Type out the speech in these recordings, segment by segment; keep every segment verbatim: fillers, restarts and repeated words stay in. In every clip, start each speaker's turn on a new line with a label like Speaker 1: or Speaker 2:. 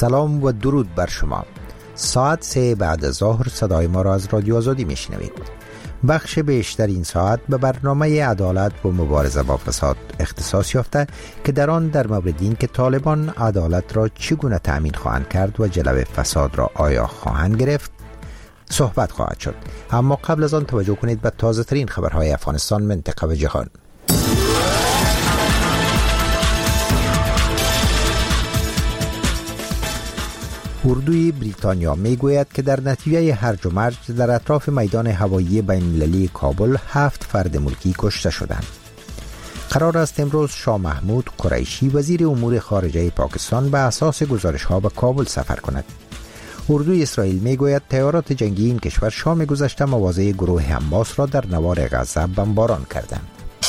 Speaker 1: سلام و درود بر شما. ساعت سه بعد از ظهر صدای ما را از رادیو آزادی میشنوید. بخش بیشتر این ساعت به برنامه عدالت و مبارزه با فساد اختصاص یافته که در آن در مورد این که طالبان عدالت را چگونه تأمین خواهند کرد و جلوه فساد را آیا خواهند گرفت صحبت خواهد شد. اما قبل از آن توجه کنید به تازه ترین خبرهای افغانستان، منطقه و جهان. اردوی بریتانیا می گوید که در نتیجه هرج و مرج در اطراف میدان هوایی بین المللی کابل هفت فرد ملکی کشته شدند. قرار است امروز شاه محمود قریشی وزیر امور خارجه پاکستان به اساس گزارش ها به کابل سفر کند. اردوی اسرائیل می گوید تیارات جنگی این کشور شام گذشته مواضع گروه حماس را در نوار غزه بمباران کردند.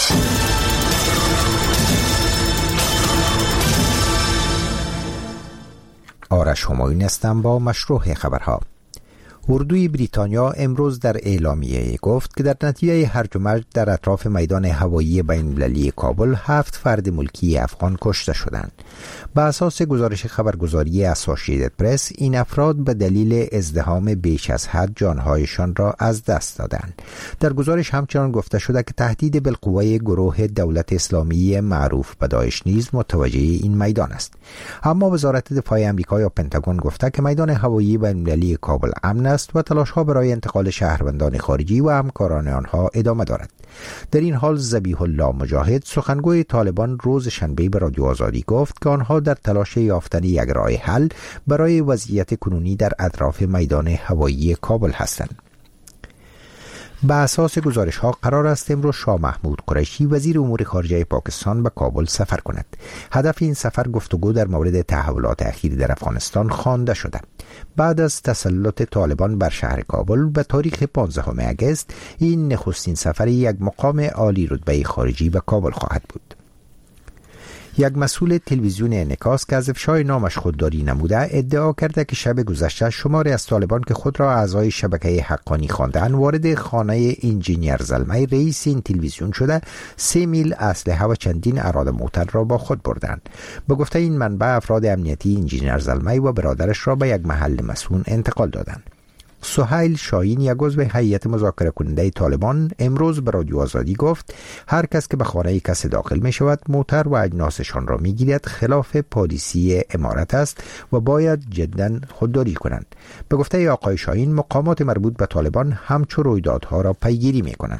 Speaker 1: آرش همایون هستم با مشروع خبرها. اردوی بریتانیا امروز در اعلامیه گفت که در نتیجه هرج و مرج در اطراف میدان هوایی بین المللی کابل هفت فرد ملکی افغان کشته شدند. به اساس گزارش خبرگزاری اسوسییتد پرس، این افراد به دلیل ازدحام بیش از حد جانهایشان را از دست دادند. در گزارش همچنان گفته شده که تهدید بالقوه گروه دولت اسلامی معروف به داعش نیز متوجه این میدان است. اما وزارت دفاع آمریکا یا پنتاگون گفته که میدان هوایی بین المللی کابل امن است و تلاش‌ها برای انتقال شهروندان خارجی و همکاران آنها ادامه دارد. در این حال ذبیح الله مجاهد، سخنگوی طالبان، روز شنبه به رادیو آزادی گفت که آنها در تلاش یافتن یک راه حل برای وضعیت کنونی در اطراف میدان هوایی کابل هستند. به اساس گزارش ها قرار است امروز شاه محمود قریشی وزیر امور خارجه پاکستان به کابل سفر کند. هدف این سفر گفتگو در مورد تحولات اخیر در افغانستان خوانده شده. بعد از تسلط طالبان بر شهر کابل به تاریخ پانزدهم اگست، این نخستین سفر یک مقام عالی رتبه خارجی به کابل خواهد بود. یک مسئول تلویزیون انعکاس که از افشای نامش خودداری نموده ادعا کرده که شب گذشته شماری از طالبان که خود را اعضای شبکه حقانی خواندند وارد خانه انجینیر زلمی رئیس این تلویزیون شده سه میل اسلحه و چندین اراده موتر را با خود بردند. به گفته این منبع، افراد امنیتی انجینیر زلمی و برادرش را به یک محل مسکون انتقال دادند. سهیل شاهین، یک عضو هیئت مذاکره کننده طالبان، امروز به رادیو آزادی گفت هر کس که به خانه کسی داخل می شود موتر و اجناسشان را می گیرد خلاف پالیسی امارت است و باید جداً خودداری کنند. به گفته آقای شاهین، مقامات مربوط به طالبان همچو رویدادها را پیگیری می کنند.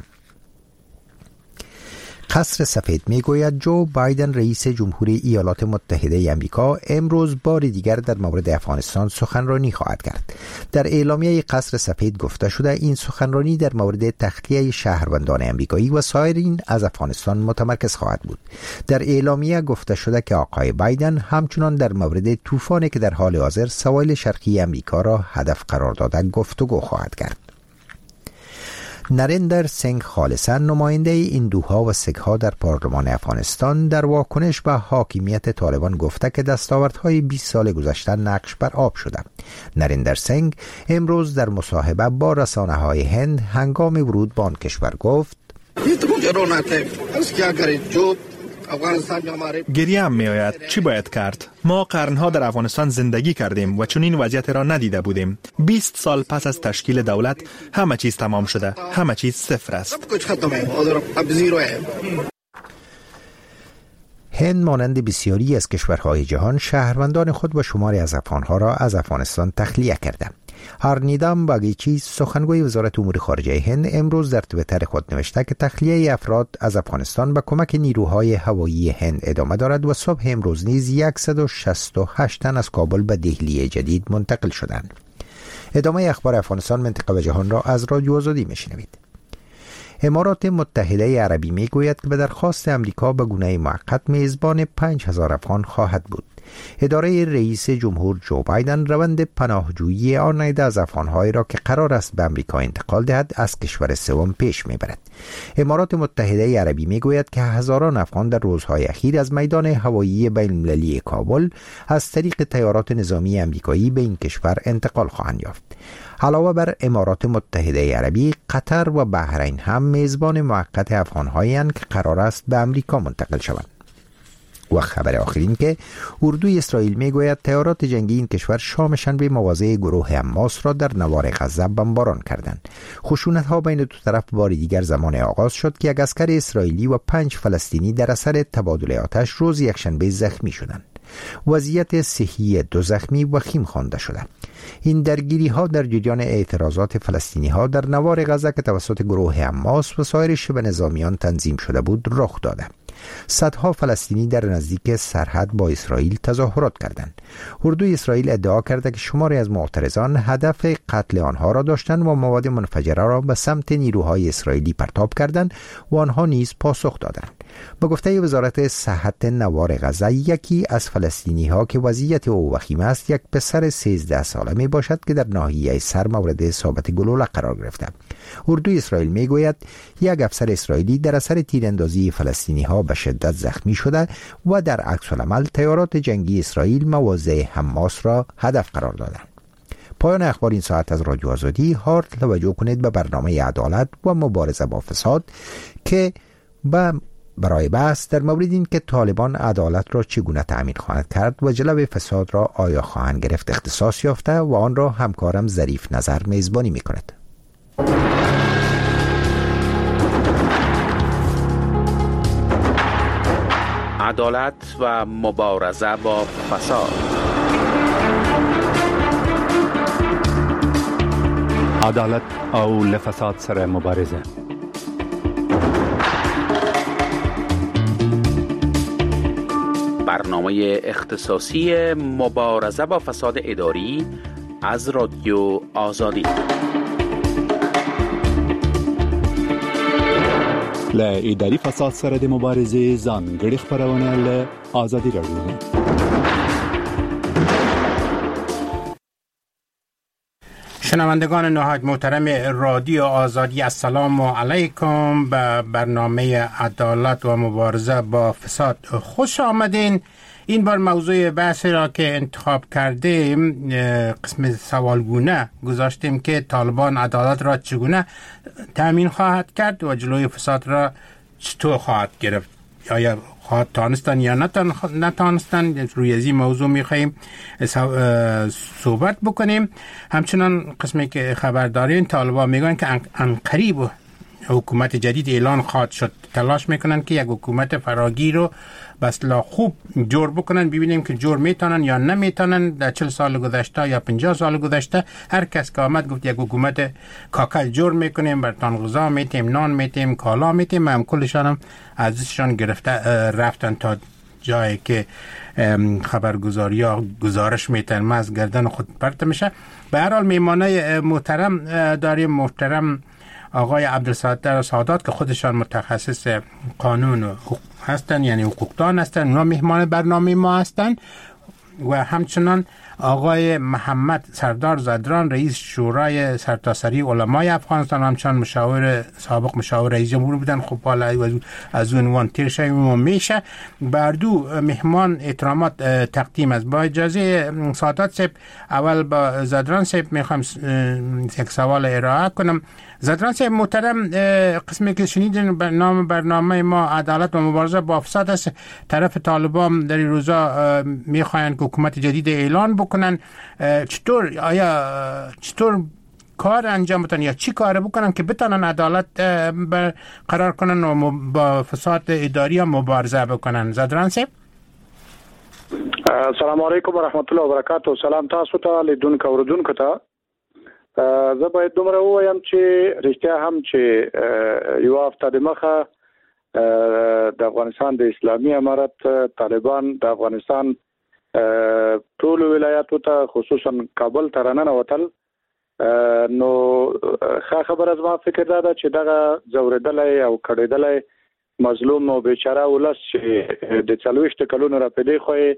Speaker 1: قصر سفید می گوید جو بایدن رئیس جمهوری ایالات متحده آمریکا امروز بار دیگر در مورد افغانستان سخنرانی خواهد کرد. در اعلامیه قصر سفید گفته شده این سخنرانی در مورد تخلیه شهروندان آمریکایی و سایرین از افغانستان متمرکز خواهد بود. در اعلامیه گفته شده که آقای بایدن همچنان در مورد طوفانی که در حال حاضر سواحل شرقی آمریکا را هدف قرار داده گفتگو خواهد کرد. نریندر سنگ خالصا، نماینده هندوها و سیکها در پارلمان افغانستان، در واکنش به حاکمیت طالبان گفته که دستاوردهای بیست سال گذشته نقش بر آب شده. نریندر سنگ امروز در مصاحبه با رسانه‌های هند هنگام ورود به آن کشور گفت
Speaker 2: گریه هم می آید. چی باید کرد؟ ما قرنها در افغانستان زندگی کردیم و چون این وضعیت را ندیده بودیم. بیست سال پس از تشکیل دولت همه چیز تمام شده. همه چیز صفر است.
Speaker 1: هند مانند بسیاری از کشورهای جهان شهروندان خود و شماری از افغانها را از افغانستان تخلیه کرده. هرنیدام باگیچی، سخنگوی وزارت امور خارجه هند، امروز در توییتر خود نوشته که تخلیه افراد از افغانستان به کمک نیروهای هوایی هند ادامه دارد و صبح امروز نیز صد و شصت و هشت تن از کابل به دهلی جدید منتقل شدند. ادامه اخبار افغانستان، منطقه و جهان را از رادیو آزادی میشنوید. امارات متحده عربی می گوید که به درخواست امریکا به گونه موقت میزبان پنج هزار افغان خواهد بود. اداره رئیس جمهور جو بایدن روند پناهجویی آن عده از افغان‌هایی را که قرار است به امریکا انتقال دهد از کشور سوم پیش میبرد. امارات متحده عربی میگوید که هزاران افغان در روزهای اخیر از میدان هوایی بین المللی کابل از طریق طیارات نظامی امریکایی به این کشور انتقال خواهند یافت. علاوه بر امارات متحده عربی، قطر و بحرین هم میزبان موقت افغان‌هایی اند که قرار است به امریکا منتقل شوند. و خبر آخرین که اردوی اسرائیل میگوید طیارات جنگی این کشور شام شنبه مواضع گروه حماس را در نوار غزه بمباران کردند. خشونت ها بین دو طرف بار دیگر زمان آغاز شد که یک عسکر اسرائیلی و پنج فلسطینی در اثر تبادل آتش روز یکشنبه زخمی شدند. وضعیت صحی دو زخمی وخیم خوانده شده. این درگیری ها در جریان اعتراضات فلسطینی ها در نوار غزه که توسط گروه حماس و سایر شبه نظامیان تنظیم شده بود رخ داده. صدها فلسطینی در نزدیک سرحد با اسرائیل تظاهرات کردند. اردوی اسرائیل ادعا کرده که شماری از معترضان هدف قتل آنها را داشتند و مواد منفجره را به سمت نیروهای اسرائیلی پرتاب کردند و آنها نیز پاسخ دادند. به گفته وزارت صحت نوار غزه، یکی از فلسطینی ها که وضعیت او وخیم است یک پسر سیزده ساله می باشد که در ناحیه سر مورد اصابت گلوله قرار گرفته. اردوی اسرائیل می گوید یک افسر اسرائیلی در اثر تیراندازی فلسطینی ها به شدت زخمی شده و در عکس العمل طیارات جنگی اسرائیل مواضع حماس را هدف قرار دادند. پایان اخبار این ساعت از رادیو آزادی. هارد توجه کنید به برنامه عدالت و مبارزه با فساد که با برای بحث در مورد این که طالبان عدالت را چگونه تأمین خواهند کرد و جلو فساد را آیا خواهند گرفت اختصاص یافته و آن را همکارم ظریف نظر میزبانی میکند.
Speaker 3: عدالت و مبارزه با فساد.
Speaker 4: عدالت او لفساد سره مبارزه.
Speaker 3: برنامه اختصاصی مبارزه با فساد اداری از رادیو آزادی.
Speaker 4: ل اداري فساد سره د مبارزې ځانګړي خبرونه له آزادي رادیو.
Speaker 5: شنوندگان نهایت محترم رادیو آزادی، السلام علیکم. به برنامه عدالت و مبارزه با فساد خوش آمدین. این بار موضوع بحث را که انتخاب کردیم قسم سوالگونه گذاشتیم که طالبان عدالت را چگونه تأمین خواهد کرد و جلوی فساد را چطور خواهد گرفت، آیا خواهد تانستن یا نتانستن. روی از این موضوع میخواییم صحبت بکنیم. همچنان قسمی که خبر دارین طالبان میگن که عنقریب حکومت جدید اعلان خواهد شد. تلاش میکنن که یک حکومت فراگیر رو بسلا خوب جور بکنن، ببینیم که جور میتونن یا نمیتونن. در چل سال گذشته یا پنجاه سال گذشته هر کس که آمد گفت یک حکومت کاکل جور میکنیم، برتان غذا میتیم، نان میتیم، کالا میتیم. هم کلشان هم ازشان گرفته رفتن تا جایی که خبرگزاری ها گزارش میتن از گردن خود پرت میشه. به هر حال میمانه محترم داریم، محترم آقای عبدالستار سادات که خودشان متخصص قانون هستن، یعنی حقوقدان هستن، اونا مهمان برنامه ما هستن. و همچنان آقای محمد سردار زدران رئیس شورای سرتاسری علمای افغانستان، همچنان مشاور سابق مشاور رئیس جمهور بودن. خب حالا از عنوان تیر شویم میشه. بر دو مهمان احترامات تقدیم است. با اجازه سادات صاحب اول با زدران صاحب میخوام یک سوال ارائه کنم. زدران صاحب محترم، قسمی که شنیدین نام برنامه ما عدالت و مبارزه با فساد است. طرف طالبان در این روزا میخواین که حکومت جدید اعلان بکنن. چطور آیا چطور کار انجام بدن یا چی کار بکنن که بتونن عدالت برقرار کنن و با فساد اداری هم مبارزه بکنن؟ زدران صاحب
Speaker 6: السلام علیکم و رحمت الله و برکاته. سلام تاسو ته لیدونکو اوردونکو ته. زه باید دومره ووایم چې رښتیا هم چې یو هفته دمخه د افغانستان د اسلامي امارت طالبان د افغانستان ټول ولایاتو ته خصوصا کابل ته راننوتل. نو ښه خبره زما فکر دا ده چې دغه ځورېدلی او کړېدلی مظلوم او بیچاره ولس چې د څلوېښتو کلونو راپدې خو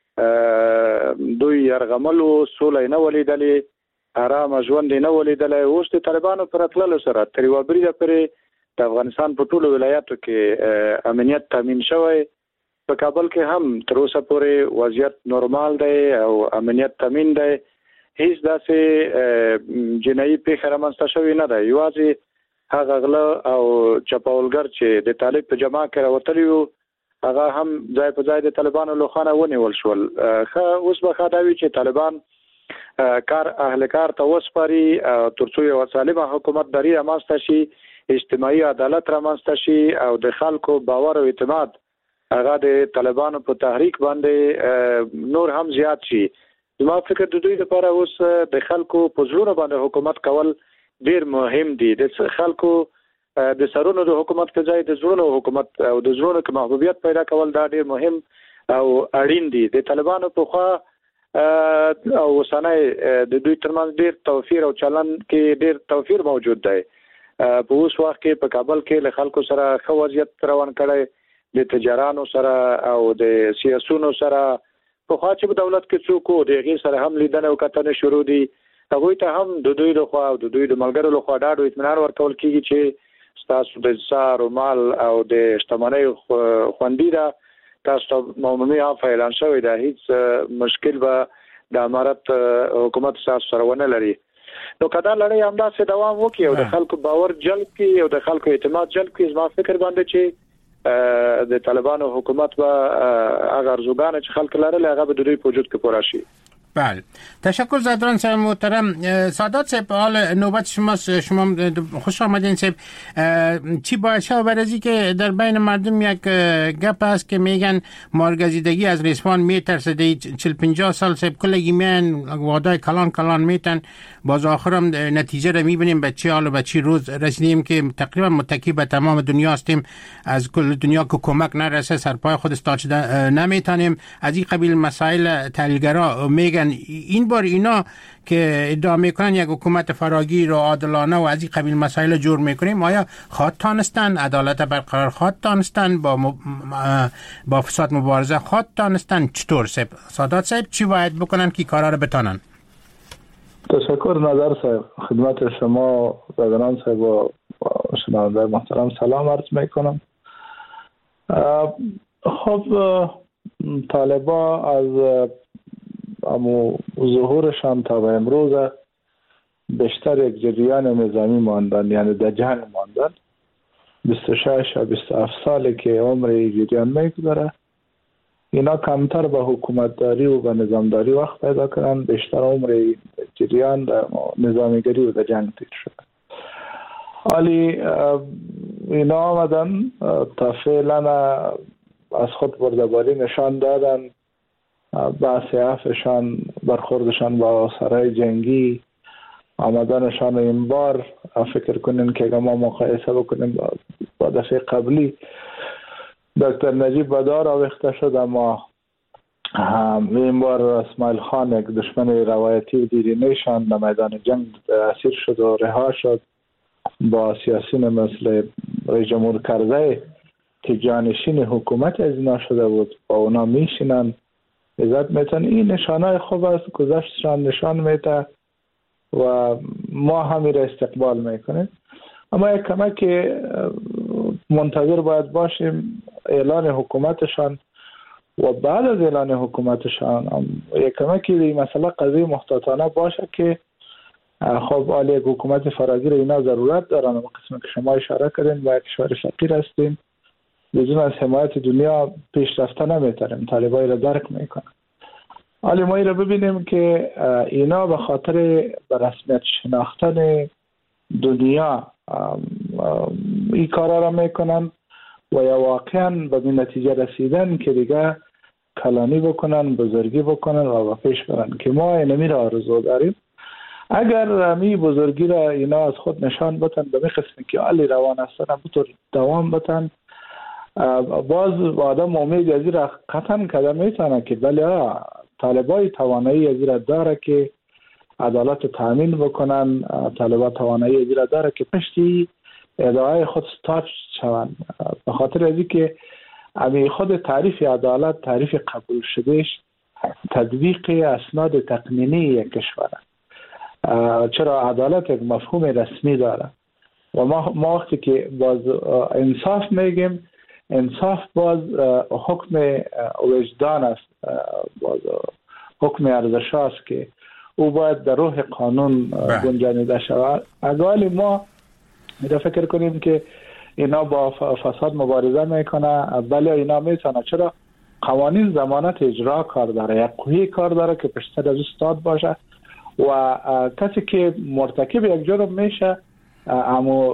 Speaker 6: دوی یرغملو، سوله یې نه ولیدلې، آرام ژوند نه ولیدلی. اوس د طالبانو پر راتللو سره تر یوه بریده پورې د افغانستان په ټولو ولایاتو کې امنیت تامین شوی. په کابل کې هم تر اوسه پورې وضعیت نورمال دی او امنیت تامین دی. هیڅ داسې جنایي پیښه رامنځته شوې نه ده. یوازې هغه غله او چپاولګر چې د طالب په جماع کې راوتلي وو هغه هم ځای په ځای د طالبانو لخوا ونیول شول. خو اوس به خدای چې طالبان کار اهل کار ته وسپاري ترڅو یو سالمه حکومت داری رامنځته شي، اجتماعي عدالت رامنځته شي او د خلکو باور او اعتماد هغه د طالبانو په تحریک باندې نور هم زیات شي. زما فکر د دوی لپاره اوس د خلکو په زړونو باندې حکومت کول ډیر مهم دي. د خلکو د سرونو د حکومت په ځای د زړونو حکومت او د زړونو کې محبوبیت پیدا کول دا ډیر مهم او اړین دي. د طالبانو په خوا او وسنۍ د دوی ترمنځ ډیر توفیر او چلن کې ډیر توفیر موجود دی. په اوس وخت کې په کابل کې له خلکو سره ښه وضعیت روان کړی، د تجارانو سره او د سیاسونو سره. په خوا چې په دولت کې څوک وو د هغې سره هم لیدنه او کتنه شروع دي. هغوی ته هم د دوی لخوا او د دوی د ملګرو لخوا ډاډ او اطمینان ورکول کېږي چې ستاسو د سار او مال او د شتمنۍ خوندي ده، تاسو عمومي عفو اعلان شوی ده، هیڅ مشکل به د امارت حکومت تاسو سره ونه لري. نو کدا لړۍ همداسې دوام وکړي او د خلکو باور جلب کړي او د خلکو اعتماد جلب کړي، زما فکر باندې چې د طالبانو حکومت به هغه ارزوګانې چې خلک لرل هغه به د دوی په وجود کې پوره شي.
Speaker 5: بله، تشکر زادران صاحب محترم. سادات صاحب، حال نوبت شما شما خوش آمدین صاحب. چی باید شد بعد از اینکه در بین مردم یک گپ هست که میگن مارگزیدگی از رسوان میترسه، چل پنجاه سال صاحب کلگی میان وعده کلان کلان میتن، باز آخرم نتیجه رو میبینیم به چی حال و به چی روز رسیدیم که تقریبا متکی به تمام دنیا هستیم، از کل دنیا که کمک نرسه سرپای خود استاچ نمیتونیم. از این قبیل مسائل تحلیلگرا میگن این بار اینا که ادعا میکنن یک حکومت فراگیر و عادلانه و از این قبیل مسائل جور میکنیم، آیا خواهد تانستن عدالت برقرار، خواهد تانستن با مب... با فساد مبارزه، خواهد تانستن؟ چطور صاحب سادات صاحب چی باید بکنن که کارا رو بتانن؟
Speaker 7: تشکر نظر صاحب، خدمت شما زادران صاحب و شنونده محترم سلام عرض میکنم. خب طالبا از اما ظهورشان تا به امروز بیشتر یک جریان نظامی ماندن، یعنی در جنگ ماندن. بیست و شش و بیست و هفت سالی که عمر جریان میگذره، اینا کمتر به حکومتداری و به نظامداری وقت پیدا کردن، بیشتر عمر جریان در نظامیگری و در جنگ تیر شده. ولی اینا آمدن تا فعلا از خود بردباری نشان دادن، بحث عفشان، برخوردشان با سرای جنگی، آمدنشان این بار فکر کنین که اگه ما مقایسه بکنیم با دفعه قبلی دکتر نجیب بدار آویخته شد، اما این بار اسماعیل خان یک دشمن روایتی و دیرینهشان در میدان جنگ اسیر شد و رها شد. با سیاسیون مثل رئیس جمهور کرزی که جانشین حکومت از اینا شده بود، با اونا میشینن، عزت میتن. این نشانه خوب است، گذشتشان نشان میده و ما همین را استقبال میکنیم. اما یک کمک منتظر باید باشیم اعلان حکومتشان و بعد از اعلان حکومتشان یک کمک این مسئله قضیه محتاطانه باشه که خب آلی یک حکومت فراگیر اینا ضرورت دارن. اما قسم که شما اشاره کردین و یک کشور فقیر هستیم، بدون از حمایت دنیا پیش رفته نمیتونیم، طالبای را درک میکنن. حالی ما را ببینیم که اینا به خاطر به رسمیت شناختن دنیا این کارا را میکنن و یا واقعا به این نتیجه رسیدن که دیگه کلانی بکنن، بزرگی بکنن و پیش برن که ما اینمی را آرزو داریم. اگر می بزرگی را اینا از خود نشان بتن به می قسمی که علی روان هستن بطور دوام بتن، باز آدم امید ازی را قطعا کده میتونه که بله طالبای توانایی ازی را داره که عدالت تامین بکنن، طالبا توانایی ازی را داره که پشتی ادعای خود ستاچ شوند. به خاطر ازی که امی خود تعریف عدالت تعریف قبول شدهش تطبیق اسناد تقنینی یک کشور، چرا عدالت یک مفهوم رسمی داره و ما, ما وقتی که باز انصاف میگیم، انصاف باز حکم وجدان است، باز حکم ارزش است که او باید در روح قانون گنجانیده شود. اگه ما میره فکر کنیم که اینا با فساد مبارزه میکنه، بله اینا میتونه. چرا؟ قوانین ضمانت اجرا کار داره، یک قوی کار داره که پشت از استاد باشه و کسی که مرتکب یک جرم میشه امو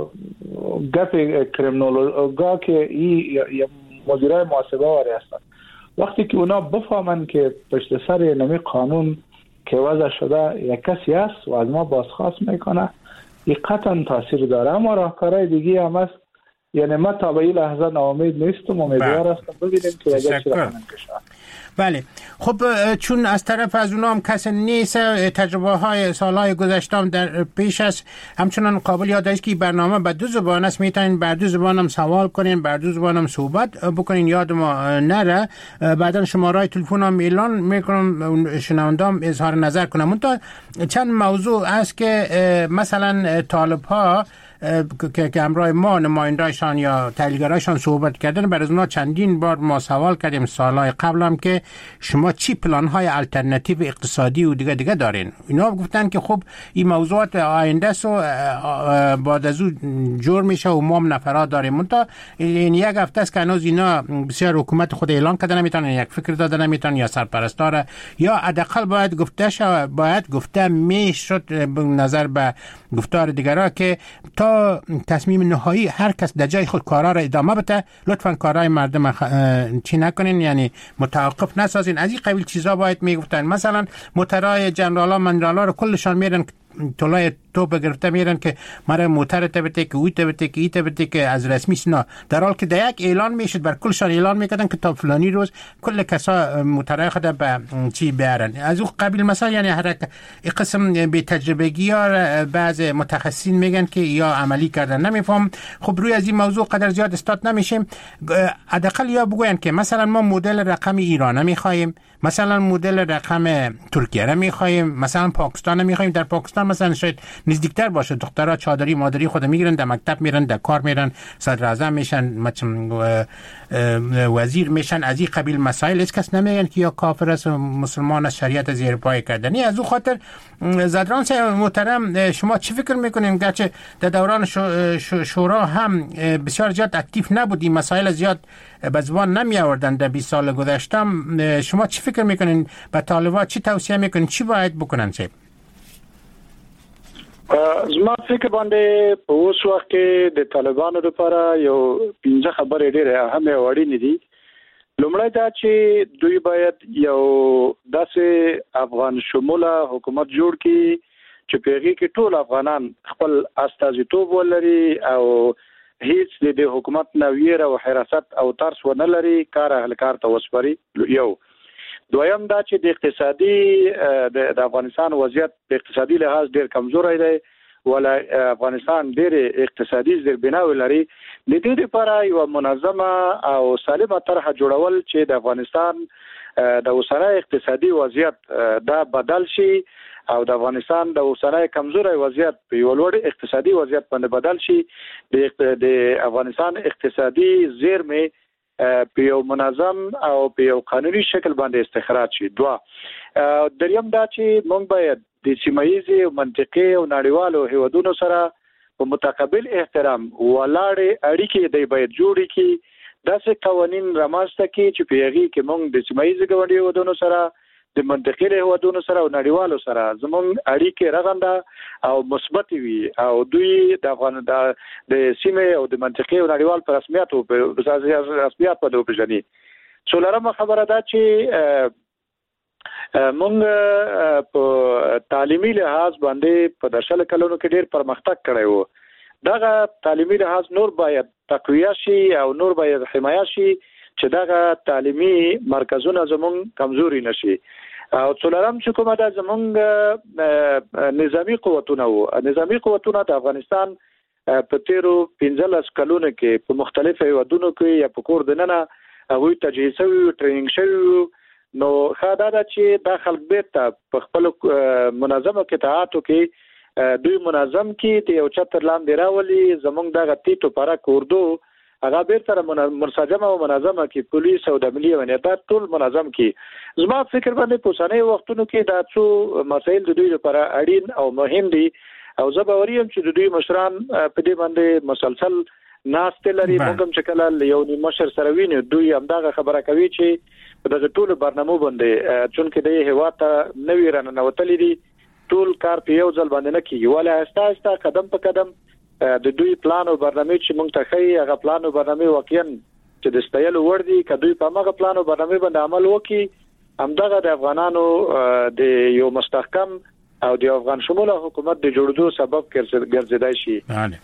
Speaker 7: گپ کریمینولوژا که این مدیرای محاسبه واری هستن، وقتی که اونا بفهمن که پشت سر نمی قانون که وضع شده یک کسی هست و از ما بازخواست میکنه، این قطعا تاثیر داره. اما راهکارهای دیگه هم هست. یعنی ما تا به این لحظه ناامید نیستم، امیدوار هستم ببینیم که اگر چی رقم کشور.
Speaker 5: بله خب چون از طرف از اونا هم کسی نیست، تجربه های سالهای گذشته هم در پیش است، همچنان قابل یاد است که برنامه به دو زبان است، میتونین بر دو زبان هم سوال کنین، بر دو زبان هم صحبت بکنین، یاد ما نره. بعدا شماره تلفن هم اعلان میکنم، شنوندام اظهار نظر کنم. منتها چند موضوع است که مثلا طالب ها که که همراه ما نماینده‌شان یا تحلیلگرایشان صحبت کردن، برای اونا چندین بار ما سوال کردیم سالهای قبل هم که شما چی پلان‌های الटरनेटिव اقتصادی و دیگه دیگه دارین. اینا گفتن که خب این موضوعات آینده سو بعد از اون جور میشه و ما هم نفرات داریم. منتها این یک هفته است که هنوز اینا بسیار حکومت خود اعلان کرده نمیتونن یک فکر داده نمیتونن یا سرپرستار یا حداقل باید گفته شود، باید گفته میشد به نظر به گفتار دیگران که تا تصمیم نهایی هر کس در جای خود کارا را ادامه بده، لطفاً کارهای مردم خ... چی نکنین، یعنی متوقف نسازین. از این قبیل چیزا باید میگفتن. مثلا موترهای جنرالا منرالا رو کلشان میرن طلای تو بگرفته میرن که مرا موتر تبته که اوی تبته که ای تبته که از رسمی سنا، در حال که در یک اعلان میشد بر کلشان اعلان میکردن که تا فلانی روز کل کسا موترهای خود به چی بیارن. از اون قبیل مثلا یعنی هر یک قسم به تجربگی ها بعض متخصصین میگن که یا عملی کردن نمیفهم. خب روی از این موضوع قدر زیاد استاد نمیشیم. حداقل یا بگوین که مثلا ما مدل رقم ایران میخوایم، مثلا مدل رقم ترکیه را میخوایم، مثلا پاکستان میخوایم. در پاکستان مثلا شاید نزدیکتر باشه، دخترها چادری مادری خود میگیرن، در مکتب میرن، در کار میرن، صدر اعظم میشن، وزیر میشن. از این قبیل مسائل هیچ کس نمیگن که یا کافر است مسلمان است شریعت زیر پای کردنی. از اون خاطر زدران محترم شما چی فکر میکنین؟ گرچه در دوران شورا هم بسیار زیاد اکتیو نبودیم، مسائل زیاد به زبان نمی آوردن در بیست سال گذشته، شما چی فکر میکنین؟ به طالبان چی توصیه میکنین؟ چی باید بکنن؟ چه
Speaker 6: زما فکر باندې په اوس وخت کې د طالبانو لپاره یو پنځه خبرې ډېرې اهمه او اړینې دي. لومړی دا چې دوی باید یو داسې افغان شموله حکومت جوړ کړي چې په هغې کې ټول افغانان خپل استازیتوب ولري او هیڅ د حکومت نه ویره او حراست او ترس ونه لري، کار اهل کار ته وسپاري. یو دویم دا چې د اقتصادي د افغانستان وضعیت د اقتصادي لحاظ ډیر کمزوری دی، ولا افغانستان ډیر اقتصادي زیربناوي لري. د دې لپاره یو منظمه او سالمه طرحه جوړول چې د افغانستان د اوسنۍ اقتصادي وضعیت دا بدل شي او د افغانستان د اوسنۍ کمزوري وضعیت په یو لوړ اقتصادي وضعیت باندې بدل شي. د افغانستان اقتصادي زیرمې په یو منظم او په یو قانوني شکل باندې استخراج شي. دوا دریم دا چې موږ باید د سیمایي او منطقي او نړیوالو هیوادونو سره په متقابل احترام ولاړې اړیکې دی باید جوړې کړي، داسې قوانین رامنځته کړي چې په هغې کې موږ د سیمایي ګاونډي هیوادونو سره، د منطقي هیوادونو سره او نړیوالو سره زموږ اړیکې رغنده او مثبت وي او دوی د افغان د سیمې او د منطقي او نړیوال په رسمیت او په رسمیت په وپېژني. څلورمه خبره ده چې موږ په تعلیمي لحاظ باندې په دشل کلونو کې ډېر پرمختګ کړی وو. دغه تعلیمي لحاظ نور باید تقویه شي او نور باید حمایه شي چې دغه تعلیمي مرکزونه زموږ کمزوري نشي. او څلورم چې کومه ده زموږ نظامی قوتونه وو. نظامی قوتونه د افغانستان په تیرو پنځلس کلونو کې په مختلفو هیوادونو کې یا په کور دننه هغوی تجهیز شوي وو، ټریننګ شوي وو. نو ښه دا ده چې دا خلک بیرته په خپلو منظمو قطاعاتو کې دوی منظم کې د یو چتر لاندې راولي. زموږ دغه تیتو پرک اردو هغه بیرته منسجمه او منظمه کې پولیس او د ملي امنیت ټول منظم کې. زما فکر باندې په اوسنیو وختونو کې دا څو مسایل د دوی لپاره اړین او مهم دي او زه باوري یم چې د دوی مشران په دې باندې مسلسل ناست لري موږ چې کله یو مشر سره ویني دوی همدغه خبره کوي چې دغه ټول برنامه باندې چونکه د هوا ته نوی رانوتلې دي ټول کار په یو ځل باندې نه کیږي ولا آسته آسته قدم په قدم د دوی پلان او برنامه چې موږ ته خي هغه پلان او برنامه واقعا چې د استایل ور دي کدوې په هغه پلان او برنامه باندې عمل وکړي همدغه د افغانانو د یو مستحکم او د افغان شموله حکومت د جوړېدو سبب ګرځیدای شي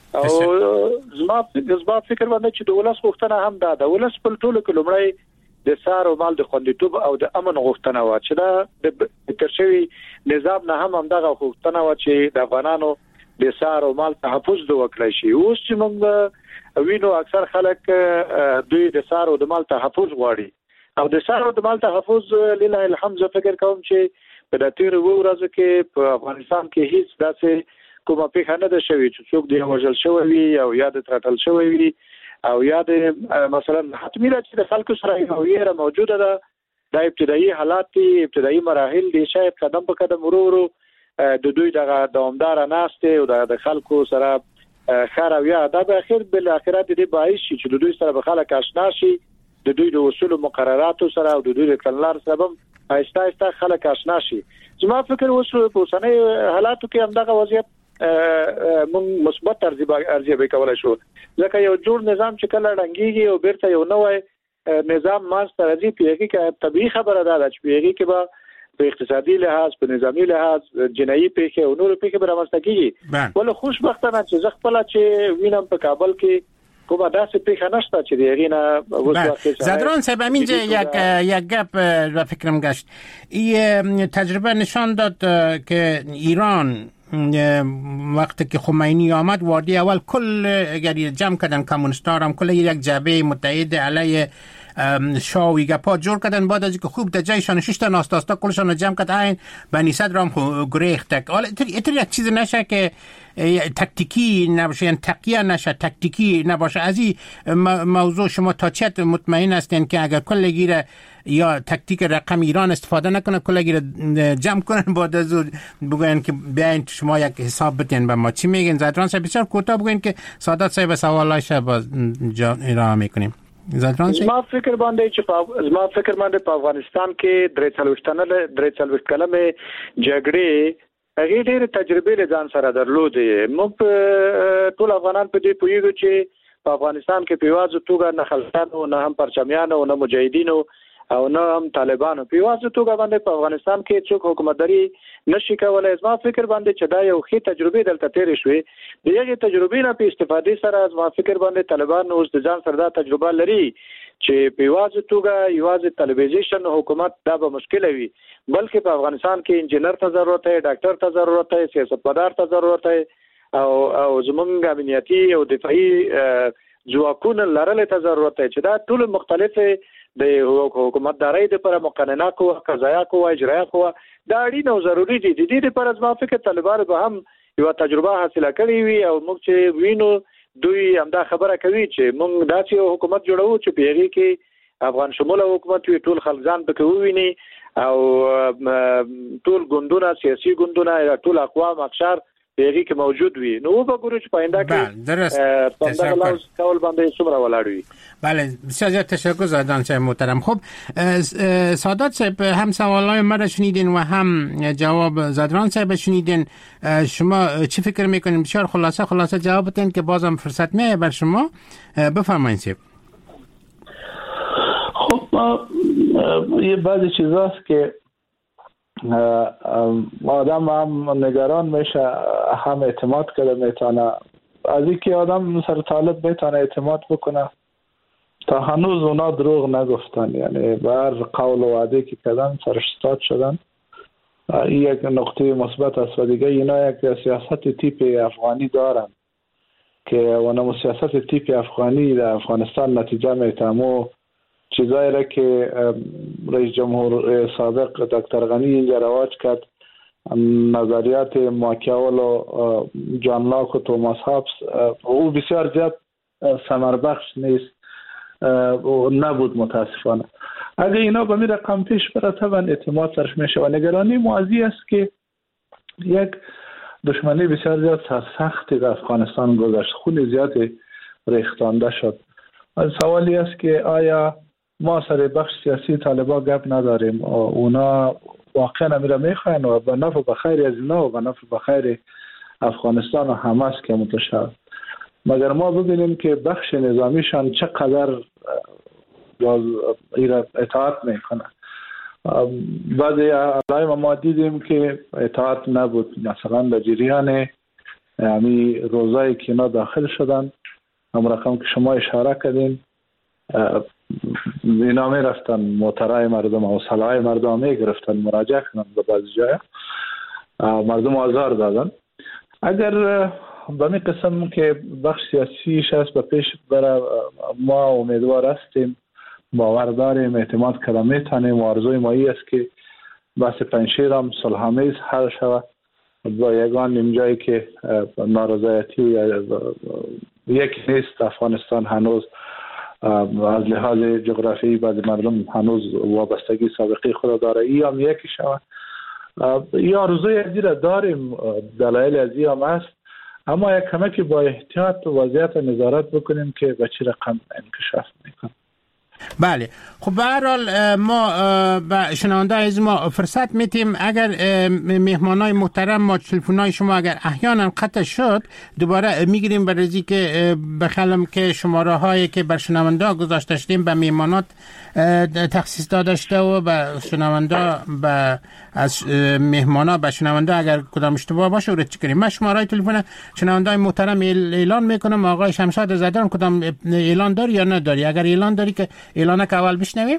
Speaker 6: او زما زما فکر باندې چې د ولس غوښتنه هم ده د ولس په ټولو کې لومړی د سار او مال د خوندیتوب او د امن غوښتنه و چې دا د ترشوي نظام نه هم همدغه غوښتنه و چې د افغانانو د سار او مال تحفظ د وکړای شي اوس چې موږ وینو اکثر خلک دوی د سار او د مال تحفظ غواړي او د سار او د مال تحفظ لله الحمد فکر کوم چې په د تیر ورځو کې په افغانستان کې هیڅ داسې کومه پیښه نه ده شوې چې څوک دی وژل شوی وي او یا د ترټل شوی وي او یا د مثلا حتمی را چې د خلکو سره یو یې موجوده ده د ابتدایي حالات دي ابتدایي مراحل دي شاید قدم په قدم ورو ورو د دوی دغه دوامدار ناشته او د خلکو سره خیر او یا د اخر بل اخرت دي باعث شي چې د دوی سره به خلک آشنا شي د دوی د اصول مقرراتو سره او د دوی د کلار سره آهسته آهسته خلک آشنا شي زما فکر اوس په اوسنۍ حالاتو کې همدغه وضعیت موږ مثبت ارزیابي به کولای شو ځکه یو جوړ نظام چې کله رنګيږي او بیرته یو نوې نظام ماست راځي پیږي کې طبيعي خبره ده چې پیږي کې به په اقتصادي لحاظ په نظامی لحاظ جنایي پیښه او نور پیښه به رامنځته کیږي ول خوشبختانه چې زغ خپل چې وینم په کابل کې کومه داسې پیښه نشته چې دیغینه وسوسه
Speaker 5: زدران صاحب اینجا یک یک گپ و فکرم گشت این تجربه نشان داد که ایران وقتی که خمینی آمد واردی اول کل اگر جمع کردن کمونیستا هم کل یک جبهه متحد علیه شاه و گپا جور کردن بعد از اینکه خوب در جایشان شش تا ناستاستا کلشان جمع کرد این بنی صدر هم گریختک حالا اتر یک چیز نشه که تکتیکی نباشه یعنی تقیه نشه تکتیکی نباشه از این موضوع شما تا چت مطمئن هستین که اگر کل گیره یا تکتیک رقم ایران استفاده نکنه کل گیره جمع کنن بعد از اون بگوین که بیاین شما یک حساب بتین به ما چی میگین زدران صاحب بسیار کوتاه بگوین که سعادت صاحب سوالایش باز ارائه میکنیم
Speaker 6: زما فکر باندې چې په زما فکر باندې په افغانستان کې درې څلويشتنه درې څلويشت کلمه جګړې هغه ډېر تجربه له ځان سره درلودې موږ ټول افغانان په دې پوهیږو چې په افغانستان کې په واځو توګه نه خلکانو نه هم پرچمیانو نه مجاهدینو او نه هم طالبانو په واځو توګه باندې په افغانستان کې څوک حکومتداري نشي کولای زما فکر باندې چې دا یو ښه تجربه دلته تیر شوې دغه تجربې نه په استفادې سره زما فکر باندې طالبان اوس د ځان سره دا تجربه لري چې په واځو توګه یوازې طالبایزیشن حکومت دا به مشکل وي بلکې په افغانستان کې انجینر ته ضرورت دی ډاکټر ته ضرورت دی سیاستمدار ته ضرورت دی او او زمونږ امنیتي او دفاعي ځواکونه لرل ته ضرورت دی چې دا ټول مختلفه د حکومتدارۍ لپاره مقننه قوه قضایه قوه اجرایه قوه دا اړین او ضروری دي د دې لپاره زما فکر طالبان به هم یو تجربه حاصله کړې وي او موږ چې وینو دوی همدا خبره کوي چې موږ داسې حکومت جوړو چې په هغه کې افغان شموله حکومت وي ټول خلک ځان پکې وویني او ټول ګوندونه سیاسي ګوندونه ټول اقوام اقشار هغه کې موجود وي نو به ګورو چې پاینده کې
Speaker 5: درست
Speaker 6: تشکر کول باندې څومره ولاړ وي
Speaker 5: بله بسیار زیاد تشکر زدان صاحب محترم خب سعادت صاحب هم سوالای ما شنیدین و هم جواب زدران صاحب شنیدین شما چی فکر میکنین بسیار خلاصه خلاصه جواب بدین که بازم فرصت میه بر شما بفرمایید صاحب
Speaker 7: خب یه بعضی چیزاست که آدم هم نگران میشه هم اعتماد کرده میتونه از اینکه آدم سر طالب میتونه اعتماد بکنه تا هنوز اونا دروغ نگفتن یعنی بر قول و وعده که کردن سرش استاد شدن این یک نقطه مثبت است و دیگه اینا یک سیاست تیپ افغانی دارن که اونم سیاست تیپ افغانی در افغانستان نتیجه میتونه چیزایی را که رئیس جمهور سابق دکتر غنی اینجا رواج کرد نظریات ماکیاول و جان لاک و توماس هابس او بسیار زیاد ثمر بخش نیست و نبود متاسفانه اگه اینا به می رقم پیش بره طبعا اعتماد سرش میشه و نگرانی موازی است که یک دشمنی بسیار زیاد سختی در افغانستان گذشت خون زیادی ریختانده شد. سوالی است که آیا ما سر بخش سیاسی طالبان گپ نداریم؟ اونا واقعا میره میخواین و به نفع بخیر از اینا و به نفع بخیر افغانستان و همه است که متشابه. مگر ما ببینیم که بخش نظامیشان چقدر اطاعت میکنه. بعضی علائم ما دیدیم که اطاعت نبود. مثلا در جریان همی روزایی که اینا داخل شدن، هم رقم که شما اشاره کردین، اینا می رفتن موترهای مردم و سلاحهای مردم می گرفتن، مراجعه کنن به بعضی جای مردم آزار دادن. اگر به می قسم که بخش سیاسیش هست به پیش بره، ما امیدوار هستیم، باور داریم، اعتماد کرده میتونیم و آرزوی ما ای است که بحث پنجشیر هم صلح‌آمیز حل شود با یگان نیم جایی که نارضایتی یکی نیست. افغانستان هنوز از لحاظ جغرافیایی بعض مردم هنوز وابستگی سابقی خود داره، ای هم یکی شود. یا آرزوی ازی را داریم، دلایل ازی هم هست، اما یک کمکی با احتیاط و وضعیت نظارت بکنیم که به چه رقم انکشاف میکنه.
Speaker 5: بله، خب به هر حال ما به شنونده از ما فرصت میتیم، اگر مهمانای محترم ما تلفن‌های شما اگر احیانا قطع شد دوباره میگیریم برای که بخلم که شماره هایی که بر شنونده گذاشته شدیم به مهمانات تخصیص داده شده و به شنونده به از مهمانا به شنونده اگر کدام اشتباه باشه رو چک کنیم. من شماره تلفن شنونده محترم اعلان میکنم. آقای شمشاد زدران کدام اعلان داری یا نداری؟ اگر اعلان داری که اعلان که اول بشنویم.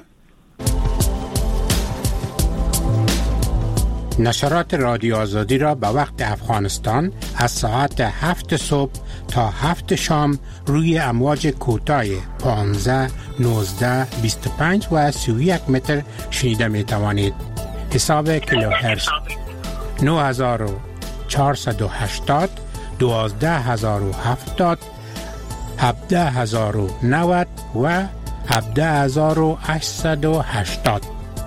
Speaker 5: نشرات رادیو آزادی را به وقت افغانستان از ساعت هفت صبح تا هفت شام روی امواج کوتاه پانزده، نوزده، بیست و پنج و سی و یک متر شنیده می توانید. حساب کیلوهرتز نه هزار و چهارصد و هشتاد، دوازده هزار و هفتاد، هفده هزار و نود و هفده هزار و هشتصد و هشتاد.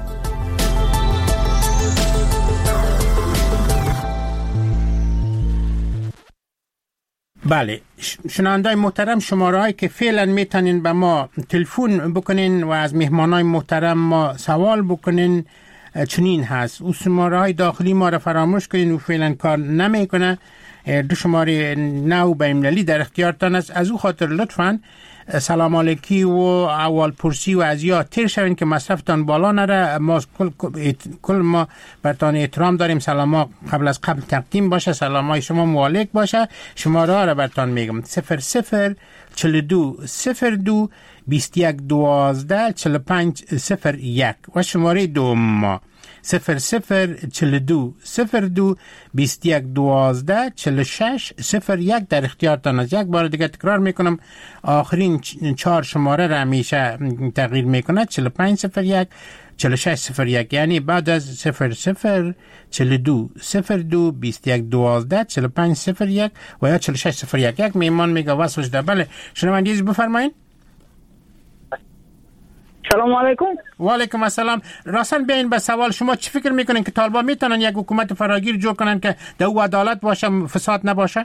Speaker 5: بله شنوندای محترم، شماره هایی که فعلا میتونین به ما تلفن بکنین و از مهمانای محترم ما سوال بکنین چنین هست. او شماره های داخلی ما را فراموش کنین و فعلا کار نمیکنه. دو شماره نو بین‌المللی در اختیارتان است. از او خاطر لطفاً سلام علیکی و اول پرسی و از یا تیر شوین که مصرفتان بالا نره. ما کل, کل ما برتان احترام داریم. سلام ها قبل از قبل تقدیم باشه، سلام های شما مالک باشه. شماره ها را برتان میگم: صفر صفر چل دو صفر دو بیست یک دوازده چل پنج صفر یک و شماره دوم صفر صفر چل دو صفر دو بیست یک دوازده چل شش صفر یک در اختیارتان است. یک بار دیگه تکرار میکنم، آخرین چهار شماره را همیشه تغییر میکنه: چل پنج صفر یک چل شش صفر یک، یعنی بعد از صفر صفر چل دو صفر دو بیست یک دوازده چل پنج صفر یک و یا چل شش صفر یک. یک میمان میگه واسه شده. بله شنوندگی بفرمایید.
Speaker 8: سلام علیکم.
Speaker 5: و علیکم السلام. راستن بیاین به سوال شما چی فکر میکنین که طالبان میتونن یک حکومت فراگیر جور کنن که در او عدالت باشه، فساد نباشه؟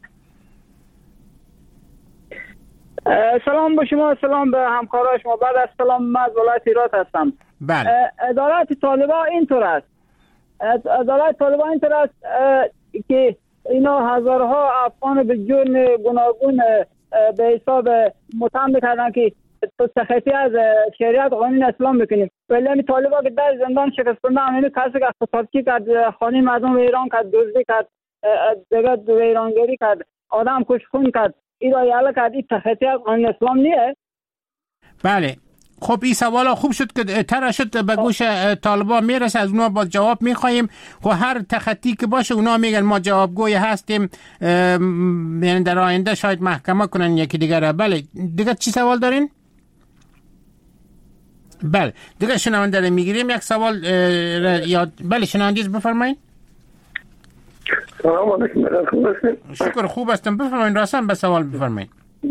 Speaker 8: سلام به شما، سلام به همکارای شما. بعد از سلام من از ولایت هرات هستم.
Speaker 5: بله.
Speaker 8: عدالت طالبان اینطور است. عدالت طالبان اینطور است که اینا هزارها افغان به جرم گوناگون به حساب متهم کردن که تو سختی از شریعت قانون اسلام بکنیم. ولی همین طالبان که در زندان شکست کنده، همین کسی که اقتصادی کرد، خانه مردم ایران کرد، دزدی کرد، دیگه ویرانگری کرد، آدم کشخون کرد، این را یاله کرد، این سختی از قانون اسلام نیه.
Speaker 5: بله. خب این سوالا خوب شد که تر شد به گوش طالبان میرسه، از اونا با جواب میخوایم. خب هر تخطی که باشه اونا میگن ما جوابگوی هستیم، یعنی در آینده شاید محکمه کنن یکی دیگر را. بله دیگه چی سوال دارین؟ بله دیگه شنونده رو میگیریم. یک سوال یاد. بله شنوندیز بفرمایید.
Speaker 9: سلام علیکم. خوب هستین؟
Speaker 5: شکر خوب هستم. بفرمایید راستن به سوال بفرمایید.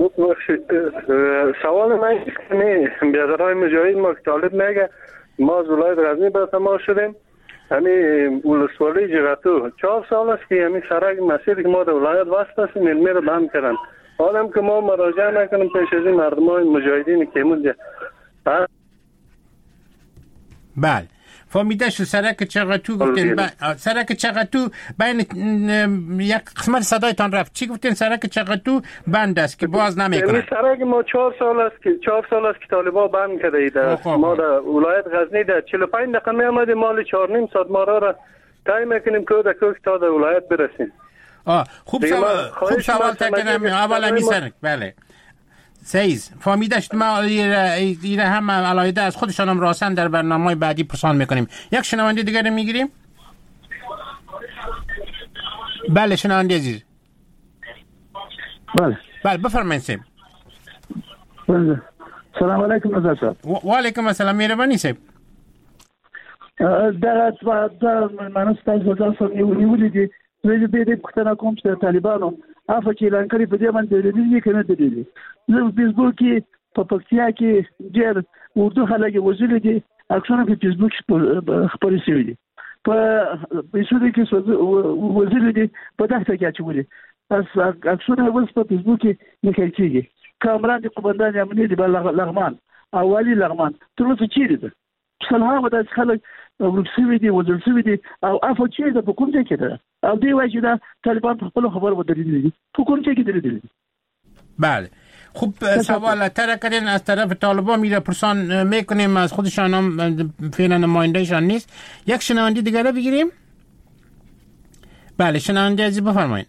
Speaker 9: سوال من است که نه بیادرهای مجاهد ما که طالب میگه ما از ولایت غزنی به تماس شدیم، همین ولسوالی جغتو چهار سال است که همین سرک مسیری که ما در ولایت واسطه است علمی رو بند کردن. حالا که ما مراجعه نکنیم پیش از این مردم های مجاهدین که مونده.
Speaker 5: بله فهمیده شد. سرک چغتو گفتین ب... سرک چغتو بین یک قسمت صدایتان رفت. چی گفتین؟ سرک چغتو بند است که باز نمیکنه.
Speaker 9: سرک ما چهار سال است که چهار سال است که طالبان بند کرده اید. ما در ولایت غزنی در چهل و پنج دقیقه می آمدیم مال چهار نیم ساعت ما را طی میکنیم که در کوک تا در ولایت برسیم.
Speaker 5: آه خوب سوال خوب سوال تکنم اول می سرک. بله سیز فهمیده شد. ما ایره هم علایده از خودشان هم راسن در برنامه بعدی پرسان میکنیم. یک شنونده دیگر میگیریم. بله شنونده عزیز.
Speaker 10: بله
Speaker 5: بله بفرمایید سیب.
Speaker 10: بله سلام علیکم نظر صاحب.
Speaker 5: و علیکم السلام مهربانی سیب.
Speaker 10: در در من استاد وزارت نیولی دی زه دې دې پوښتنه کوم چې طالبانو افا چې اعلان کړی په دې باندې دلیل یې کنه دلیل زه په فیسبوک کې په پکتیا کې ډېر اردو خلک وزل دي اکثره په فیسبوک خبرې شوي دي په فیسبوک کې وزل دي په دغه کې اچولي اس اکثره وز په فیسبوک کې لیکل کېږي کامران د قومندان امنیت دی بل لغمان اولی لغمان تر اوسه چیرې ده سلام د خلک ورسوي دي وزل دي او افا چې د کوم ځای کې ده او دی واجی دا طالبان په خپل خبر ودرېدل دي په کوم ځای کې درېدل دي.
Speaker 5: بله خوب سوال تر کردن از طرف طالبان میره پرسان میکنیم از خودشان هم فعلا نمایندهشان نیست. یک شنونده دیگه بگیریم. بله شنونده عزیز بفرمایید.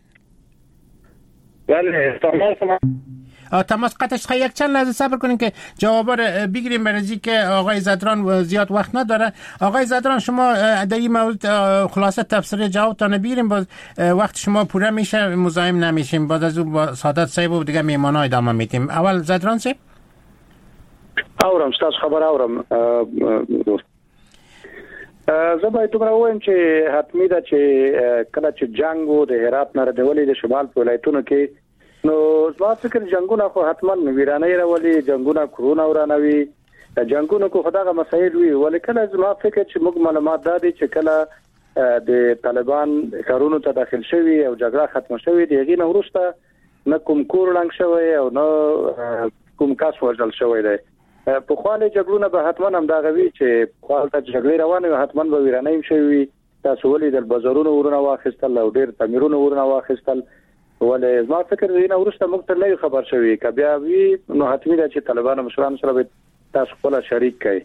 Speaker 9: بله تماس
Speaker 5: تماس قطعش خواهی یک چند لحظه صبر کنیم که جوابا رو بگیریم برای که آقای زدران زیاد وقت نداره. آقای زدران شما در این مورد خلاصه تفسیر جوابتان بگیریم باز وقت شما پوره میشه مزاحم نمیشیم باز از اون با سعادت صاحب و دیگه میهمانا ادامه میدیم. اول زدران صاحب.
Speaker 6: اورم ستاسو خبر اورم زه باید دومره وایم چې حتمی ده چې کله چې جنگ و د هرات نه ردولې د شمال په ولایتونو کې نو زما فکر جنگونه خو حتما ویرانه راولي جنگونه کرونا ورانوي جنگونه کو خدای مسایل وی ولیکن زما فکر چې موږ معلومات دادي چې کله د طالبان کارونو ته داخل شوی او جګړه ختم شوی دی هغه نه ورسته نه کوم کور لنګ شوی او نه کوم کس ورجل شوی دی په خاله جګړونه به حتما هم دا غوي چې خپل ته جګړه روانه حتما به ویرانه شوی تاسو ولې د بازارونو ورونه واخیستل او ډیر تعمیرونه ورونه واخیستل ولې ما فکر دی نه ورسته موږ ته نه خبر شوی ک بیا وی نو حتمی ده چې طالبان مشران سره به تاسو خپل شریک کړي.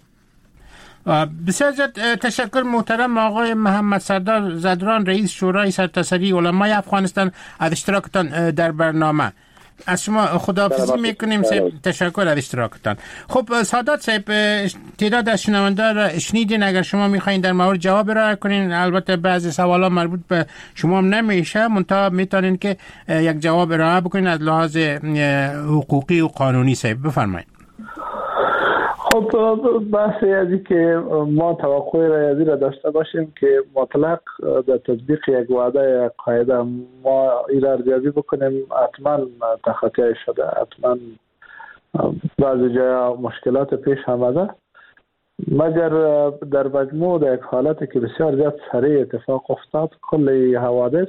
Speaker 5: بسیار زیاد تشکر محترم آقای محمد سردار زدران رئیس شورای سرتاسری علمای افغانستان از اشتراکتان در برنامه. از شما خداحافظی میکنیم صاحب. تشکر از اشتراکتان. خب سعادت صاحب تعداد از شنونده را شنیدین اگر شما میخواین در مورد جواب ارائه کنین البته بعضی سوالا مربوط به شما هم نمیشه منتها میتونین که یک جواب ارائه بکنین از لحاظ حقوقی و قانونی صاحب بفرمایید.
Speaker 7: خب بحث ازی که ما توقع ریاضی را داشته باشیم که مطلق در تطبیق یک وعده یک قاعده ما ایرا ریاضی بکنیم حتما تخطی شده حتما بعضی جای مشکلات پیش آمده مگر در مجموع در یک حالت که بسیار زیاد سریع اتفاق افتاد کل حوادث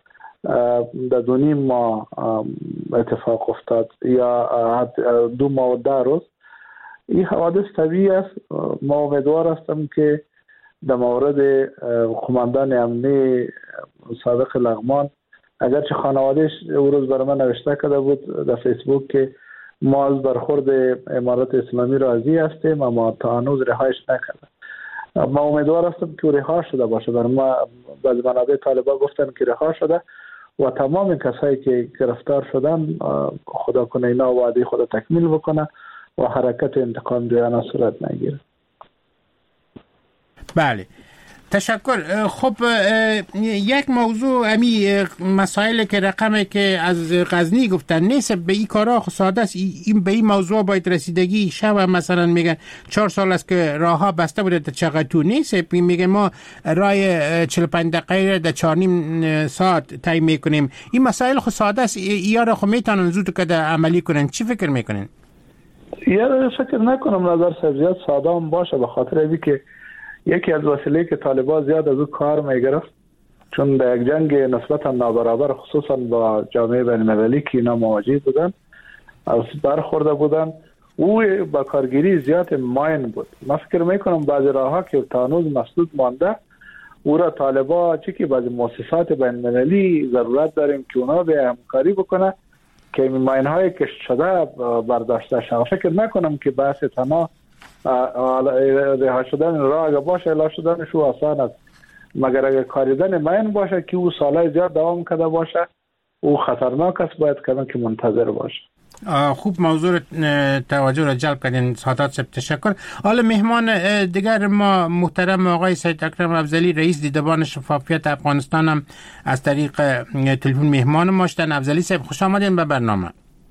Speaker 7: در دو نیم ماه اتفاق افتاد یا دو ماه و ده روز این حوادث طبیعی است. ما امیدوار هستم که در مورد قماندان امنی سابق لغمان اگرچه خانوادهش او روز برای من نوشته کرده بود در فیسبوک که ما از برخورد امارات اسلامی راضی هستیم اما تا هنوز رهایش نکرده. ما امیدوار هستم که رها شده باشه. برای ما بعضی منابع طالبان گفتن که رها شده و تمام کسایی که گرفتار شدن خدا کنه اینا وعده خدا تکمیل بکنه و حرکت انتقام جویانه صورت نگیره.
Speaker 5: بله تشکر. خب یک موضوع امی مسائل که رقمی که از غزنی گفتن نیست به این کارا ساده است. این به این موضوع باید رسیدگی شب مثلا میگن چهار سال است که راه ها بسته بوده در چقدر نیست میگن ما راه چهل و پنج دقیقه در چهار نیم ساعت طی میکنیم. این مسائل خود ساده است یا را خود میتونن زود که عملی کنن. چی فکر میکنین؟
Speaker 7: یا فکر نکنم نظر صاحب زیاد ساده هم باشه به خاطر اینکه یکی از وسیله که طالبان زیاد از او کار میگرفت چون در یک جنگ نسبتا نابرابر خصوصا با جامعه بین المللی که اینا مواجه بودن از برخورده بودن او با کارگیری زیاد ماین بود. من فکر میکنم بعضی راهها که تانوز مسدود مانده او را طالبا چی که بعضی مؤسسات بین المللی ضرورت داریم که اونا به همکاری بکنه که این ماین های کشت شده برداشته شود. فکر نکنم که بحث تنها رها شدن راه اگه باشه الا شدنش آسان است، مگر اگه کاریدن ماین باشه که او سالهای زیاد دوام کرده باشه او خطرناک است، باید کردن که منتظر باشه.
Speaker 5: خوب موضوع توجه را جلب کردین سادات صاحب، تشکر. حالا مهمان دیگر ما محترم آقای سید اکرم افضلی رئیس دیدبان شفافیت افغانستان هم از طریق تلفن مهمان ما شدن. افضلی صاحب خوش آمدین به برنامه.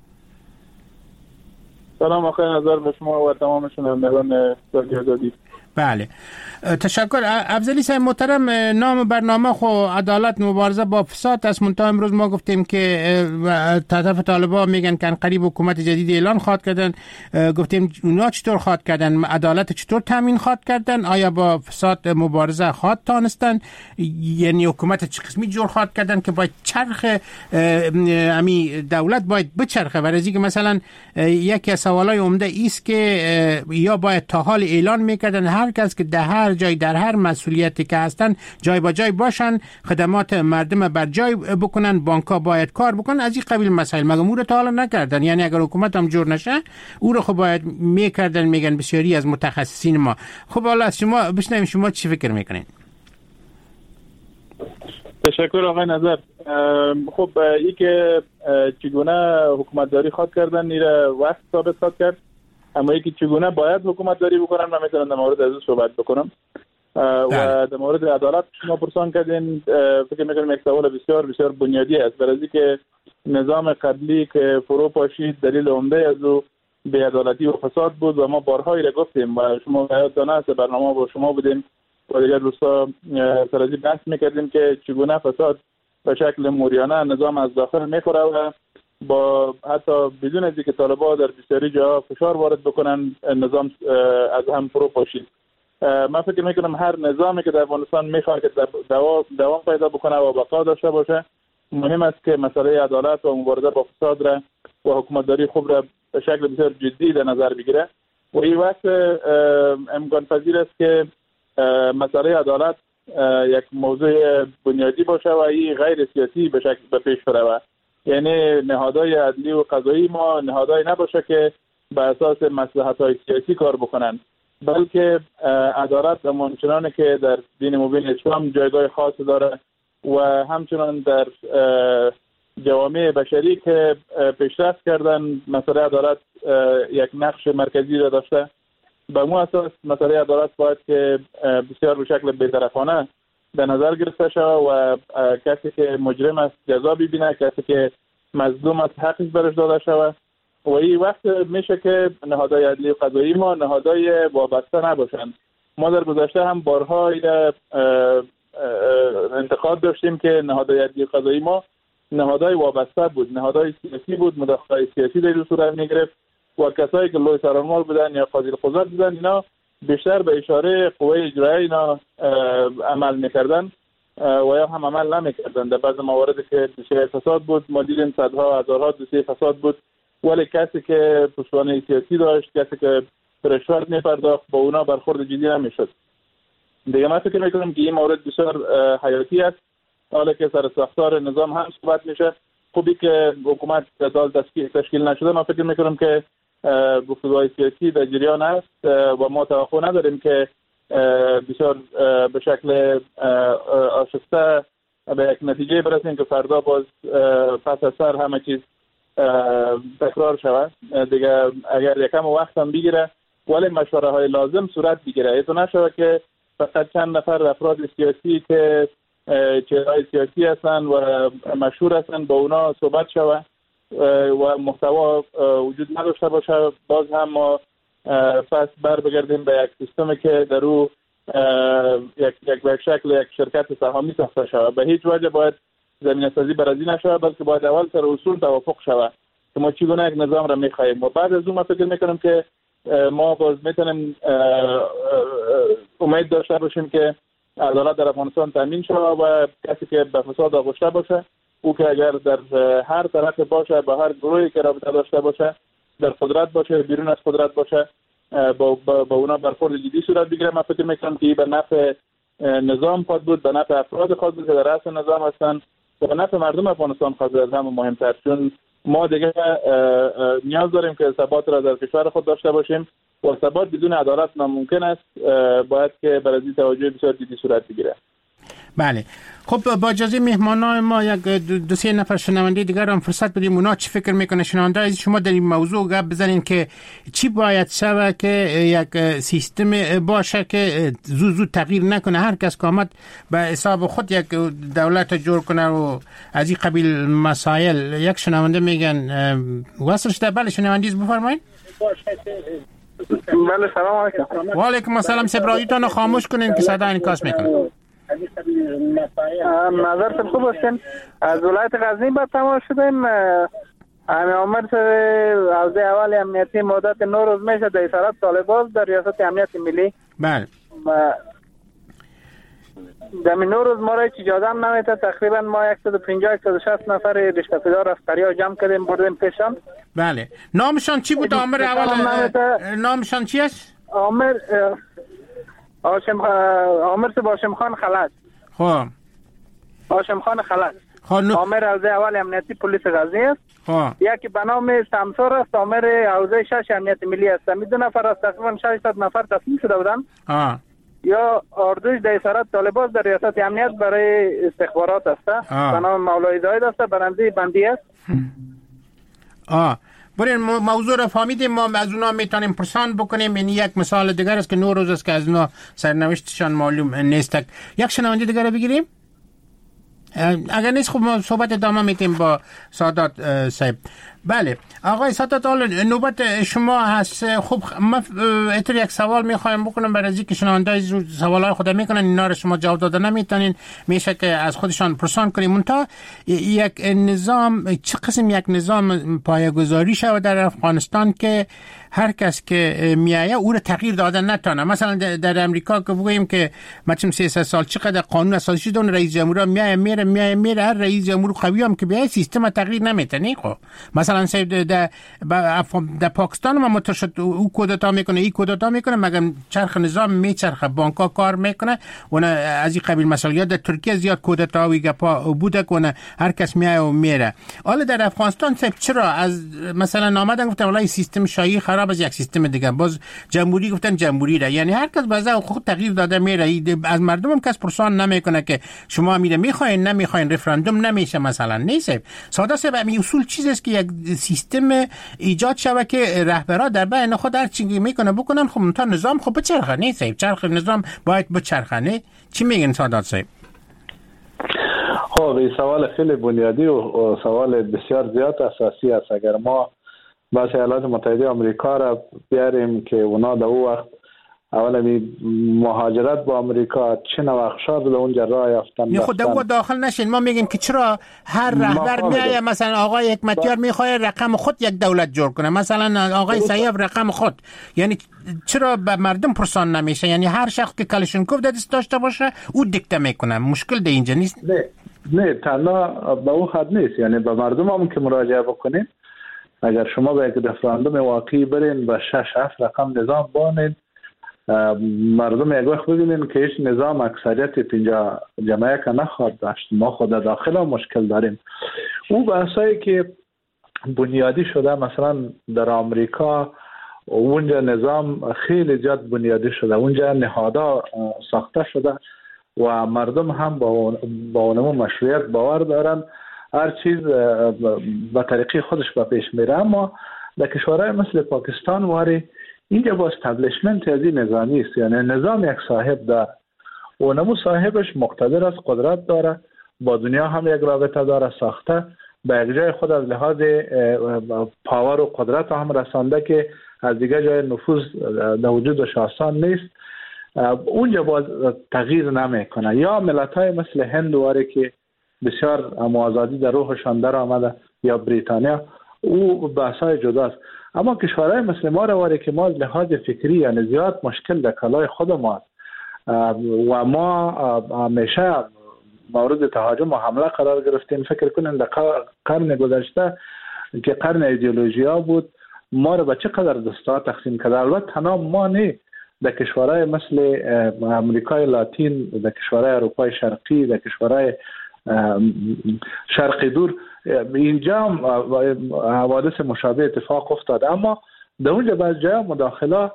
Speaker 11: سلام آقای نظر به شما و تمام شنوندگان رادیو آزادی.
Speaker 5: بله تشکر. افضلی صاحب محترم، نام برنامه خو عدالت مبارزه با فساد است. منتها امروز ما گفتیم که طرف طالبان میگن که قریب حکومت جدید اعلان خواهد کردن. گفتیم اونا چطور خواهد کردن؟ عدالت چطور تامین خواهد کردن؟ آیا با فساد مبارزه خواهد تانستن؟ یعنی حکومت چه قسمی جور خواهد کردن که باید چرخ امی دولت باید بچرخه؟ برای که مثلا یکی از سوالای عمده ایست که یا باید تا حال اعلان میکردن هر کس که در هر جای در هر مسئولیتی که هستن جای با جای باشن، خدمات مردم بر جای بکنن، بانک‌ها باید کار بکنن، از این قبیل مسائل. مگه او رو تا حالا نکردن؟ یعنی اگر حکومت هم جور نشه او رو خب باید میکردن، میگن بسیاری از متخصصین ما. خب حالا از شما بشنویم شما چی فکر میکنین؟
Speaker 11: تشکر آقای نظر. خب ای که چگونه حکومتداری خواد کردن نیره وقت ثابت خواد کرد، اما یکی چگونه باید حکومت داری بکنن من میتونم در مورد از صحبت بکنم. و در مورد عدالت شما پرسان کردین، فکر میکنم یک سوال بسیار بسیار بنیادی است، برای که نظام قبلی که فرو پاشید دلیل عمده از او بی‌عدالتی و فساد بود و ما بارهایی را گفتیم و شما یادتان است برنامه با شما بودیم و دیگر دوستا سرازی بحث میکردیم که چگونه فساد به شکل موریانه نظام از داخل میخوره و با حتی بدون از اینکه طالبان در بسیاری جاها فشار وارد بکنن نظام از هم فرو پاشید. من فکر میکنم هر نظامی که در افغانستان میخواد که دوام پیدا بکنه و بقا داشته باشه، مهم است که مسئله عدالت و مبارزه با فساد را و حکومتداری خوب را به شکل بسیار جدی در نظر بگیره و این وقت امکان پذیر است که مسئله عدالت یک موضوع بنیادی باشه و این غیر سیاسی به شکل به پیش بره. یعنی نهادهای عدلی و قضایی ما نهادهای نباشه که به اساس مصلحت‌های سیاسی کار بکنن، بلکه عدالت همچنان که در دین مبین اسلام جایگاه خاص داره و همچنان در جوامع بشری که پیشرفت کردن مسئله عدالت یک نقش مرکزی را داشته. به مو اساس مسئله عدالت باید که بسیار به شکل بی‌طرفانه در نظر گرفته شود و کسی که مجرم است جزا ببینه، کسی که مظلوم است حقش برش داده شود و این وقت میشه که نهادهای عدلی و قضایی ما نهادهای وابسته نباشند. ما در گذشته هم بارها انتقاد داشتیم که نهادهای عدلی و قضایی ما نهادهای وابسته بود، نهادهای سیاسی بود، مداخله سیاسی در صورت میگرفت و کسایی که لوی سرانمال بودن یا قاضی القضات بودن اینا بیشتر به اشاره قوه اجرایی اینا عمل میکردن و یا هم عمل نمیکردن. در بعض موارد که دوسیه فساد بود ما دیدیم صدها هزارها دوسیه فساد بود، ولی کسی که پشتوانه سیاسی داشت، کسی که رشوت میپرداخت با اونا برخورد جدی نمیشد. دیگه من فکر میکنم که این مورد بسیار حیاتی است. حالا که سر ساختار نظام هم صحبت میشه، خوبی که حکومت دال تشکیل نشده، من فکر میکنم که گفتگوهای سیاسی در جریان است و ما توقع نداریم که بسیار به شکل آشفته به یک نتیجه برسیم که فردا باز پس از سر همه چیز تکرار شود. دیگه اگر یکم وقت هم بگیره ولی مشوره های لازم صورت بگیره، ایتو نشود که فقط چند نفر افراد سیاسی که چهرهای سیاسی هستن و مشهور هستن با اونا صحبت شود و محتوا وجود نداشته باشه. باز هم ما پس بر بگردیم به یک سیستمی که در او یک یک به شکل یک شرکت سهامی ساخته شود. به هیچ وجه باید زمینه سازی بر از این نشود، بلکه باید اول سر اصول توافق شود که ما چگونه یک نظام را می‌خواهیم و بعد از اون ما فکر می‌کنم که ما باز میتونیم امید داشته باشیم که عدالت در افغانستان تامین شود و کسی که به فساد آغشته باشه او که اگر در هر طرف باشه با هر گروهی که رابطه داشته باشه در قدرت باشه بیرون از قدرت باشه با با, با اونا برخورد جدی صورت بگیره. من فکر میکنم که به نفع نظام خود بود، به نفع افراد خود بود که در رأس نظام هستن و به نفع مردم افغانستان خود از همه مهمتر، چون ما دیگه نیاز داریم که ثبات را در کشور خود داشته باشیم و ثبات بدون عدالت ناممکن است. باید که برای این توجه بسیار جدی صورت بگیره.
Speaker 5: بله خب با اجازه مهمانان ما یک دو سه نفر شنونده دیگر هم فرصت بدیم اونا چی فکر میکنه. شنونده از شما در این موضوع گپ بزنین که چی باید شود که یک سیستم باشه که زود زود تغییر نکنه، هر کس که آمد به حساب خود یک دولت جور کنه و از این قبیل مسائل. یک شنونده میگن وصل شده. بله شنوندیز بفرمایید.
Speaker 9: بله سلام علیکم.
Speaker 5: و علیکم السلام. سپرایتون خاموش کنین که صدا انعکاس میکنه.
Speaker 9: نظرتون خوب هستین. از ولایت غزنی با تماس شدیم. همه عمر سر از اول امنیتی مدت نو روز میشه در اسارت طالبان در ریاست امنیت ملی.
Speaker 5: بله
Speaker 9: در نو روز ما را هیچ اجازه هم نمیده. تقریبا ما صد و پنجاه صد و شصت نفر رشته پدار افکاری ها جمع کردیم بردیم پیشان.
Speaker 5: بله نامشان چی بود عامر اول؟ نامشان چی است؟
Speaker 9: عامر هاشم عامر سه هاشم خان خلج.
Speaker 5: خب
Speaker 9: هاشم خان خلج.
Speaker 5: خب
Speaker 9: عامر حوزه اول امنیتی پلیس غزنی است.
Speaker 5: خب
Speaker 9: یکی به نام سمسور است. عامر حوزه شش امنیت ملی است. می دو نفر از تقریبا ششصد نفر تصمیم شده بودند.
Speaker 5: آه
Speaker 9: یا اردوش در اسارت طالبان در ریاست امنیت برای استخبارات است. به نام مولای زاید است. برنده بندی است.
Speaker 5: آه برین موضوع را فهمیدیم. ما از اونا میتونیم پرسان بکنیم. این یک مثال دیگر است که نو روز است که از اونا سرنوشتشان معلوم نیست. یک شنونده دیگر را بگیریم. اگر نیست خب ما صحبت ادامه میتیم با سادات صاحب. بله آقای سادات حالا نوبت شما هست. خب ما اتر یک سوال میخوایم بکنم برای اینکه شنونده سوالای خود میکنن اینا رو شما جواب داده نمیتونین، میشه که از خودشان پرسان کنیم. منتها یک نظام چه قسم یک نظام پایه‌گذاری شود در افغانستان که هر کس که میایه او رو تغییر دادن نتونه. مثلا در امریکا که بگوییم که مثلا سیصد سال چقدر قانون اساسی شده اون رئیس جمهور میایه میره میایه میره هر رئیس جمهور قوی هم که بیای سیستم تغییر نمیتونه. خب مثلا سید در در پاکستان ما متشد او کودتا میکنه این کودتا میکنه مگر چرخ نظام میچرخه بانک‌ها کار میکنه و از این قبیل مسائل. در ترکیه زیاد کودتاوی گپا بوده کنه هر کس میایه و میره. حالا در افغانستان چرا از مثلا آمدن گفتن والله سیستم شاهی خراب از یک سیستم دیگه باز جمهوری گفتن جمهوری را، یعنی هر کس باز خود تغییر داده میره. از مردم هم کس پرسان نمیکنه که شما میره میخواین نمیخواین رفراندوم نمیشه مثلا. نیست ساده سه همین اصول چیزی است که یک سیستم ایجاد شوه که رهبرا در بین خود هر چیزی میکنه بکنن. خب تا نظام خب بچرخه. نیست چرخ نظام باید بچرخه. نه چی میگن سادات صاحب؟
Speaker 7: خب این سوال خیلی بنیادی و سوال بسیار زیاد اساسی است. اگر ما بس ایالات متحده آمریکا را بیاریم که اونا در اون وقت اولا می مهاجرت با آمریکا چه نوع اخشار به اونجا راه یافتن.
Speaker 5: خود او داخل نشین. ما میگیم که چرا هر رهبر میایه مثلا آقای حکمتیار میخواد رقم خود یک دولت جور کنه، مثلا آقای سیاف رقم خود، یعنی چرا به مردم پرسان نمیشه؟ یعنی هر شخص که کلاشینکوف دست داشته باشه او دیکته میکنه. مشکل ده اینجا نیست.
Speaker 7: نه نه تنها به اون حد نیست. یعنی به مردم هم که مراجعه بکنید اگر شما به یک رفراندوم واقعی برین و شش هفت رقم نظام بانید مردم یک وقت ببینین که هیچ نظام اکثریت پینجا جمعه که نخواهد داشت. ما خود داخل هم مشکل داریم. او بحثایی که بنیادی شده مثلا در آمریکا اونجا نظام خیلی زیاد بنیادی شده، اونجا نهادها ساخته شده و مردم هم با با اونمو مشروعیت باور دارن، هر چیز به طریقی خودش به پیش میره. اما در کشورهای مثل پاکستان واری اینجا با استبلیشمنت از این نظامی است. یعنی نظام یک صاحب داره و نمو صاحبش مقتدر است، قدرت داره، با دنیا هم یک رابطه داره ساخته، به یک جای خود از لحاظ پاور و قدرت هم رسانده که از دیگه جای نفوذ در وجودش آسان نیست. اونجا باز تغییر نمیکنه. یا ملت‌های مثل هند واری که بسیار آزادی در روحشان در آمده، یا بریتانیا، او بحثای جداست. اما کشورهای مثل ما رو واری که ما از لحاظ فکری یعنی زیاد مشکل در کلای خود ما است. و ما همیشه مورد تهاجم و حمله قرار گرفتیم. فکر کنین در قرن گذشته که قرن ایدئولوژیا بود، ما رو به چقدر دستا تقسیم کرده. البته تنها ما نه، در کشورهای مثل امریکای لاتین، در کشورهای اروپای شرقی، در کشورهای شرق دور اینجا حوادث مشابه اتفاق افتاد، اما در اونجا بعض جا مداخله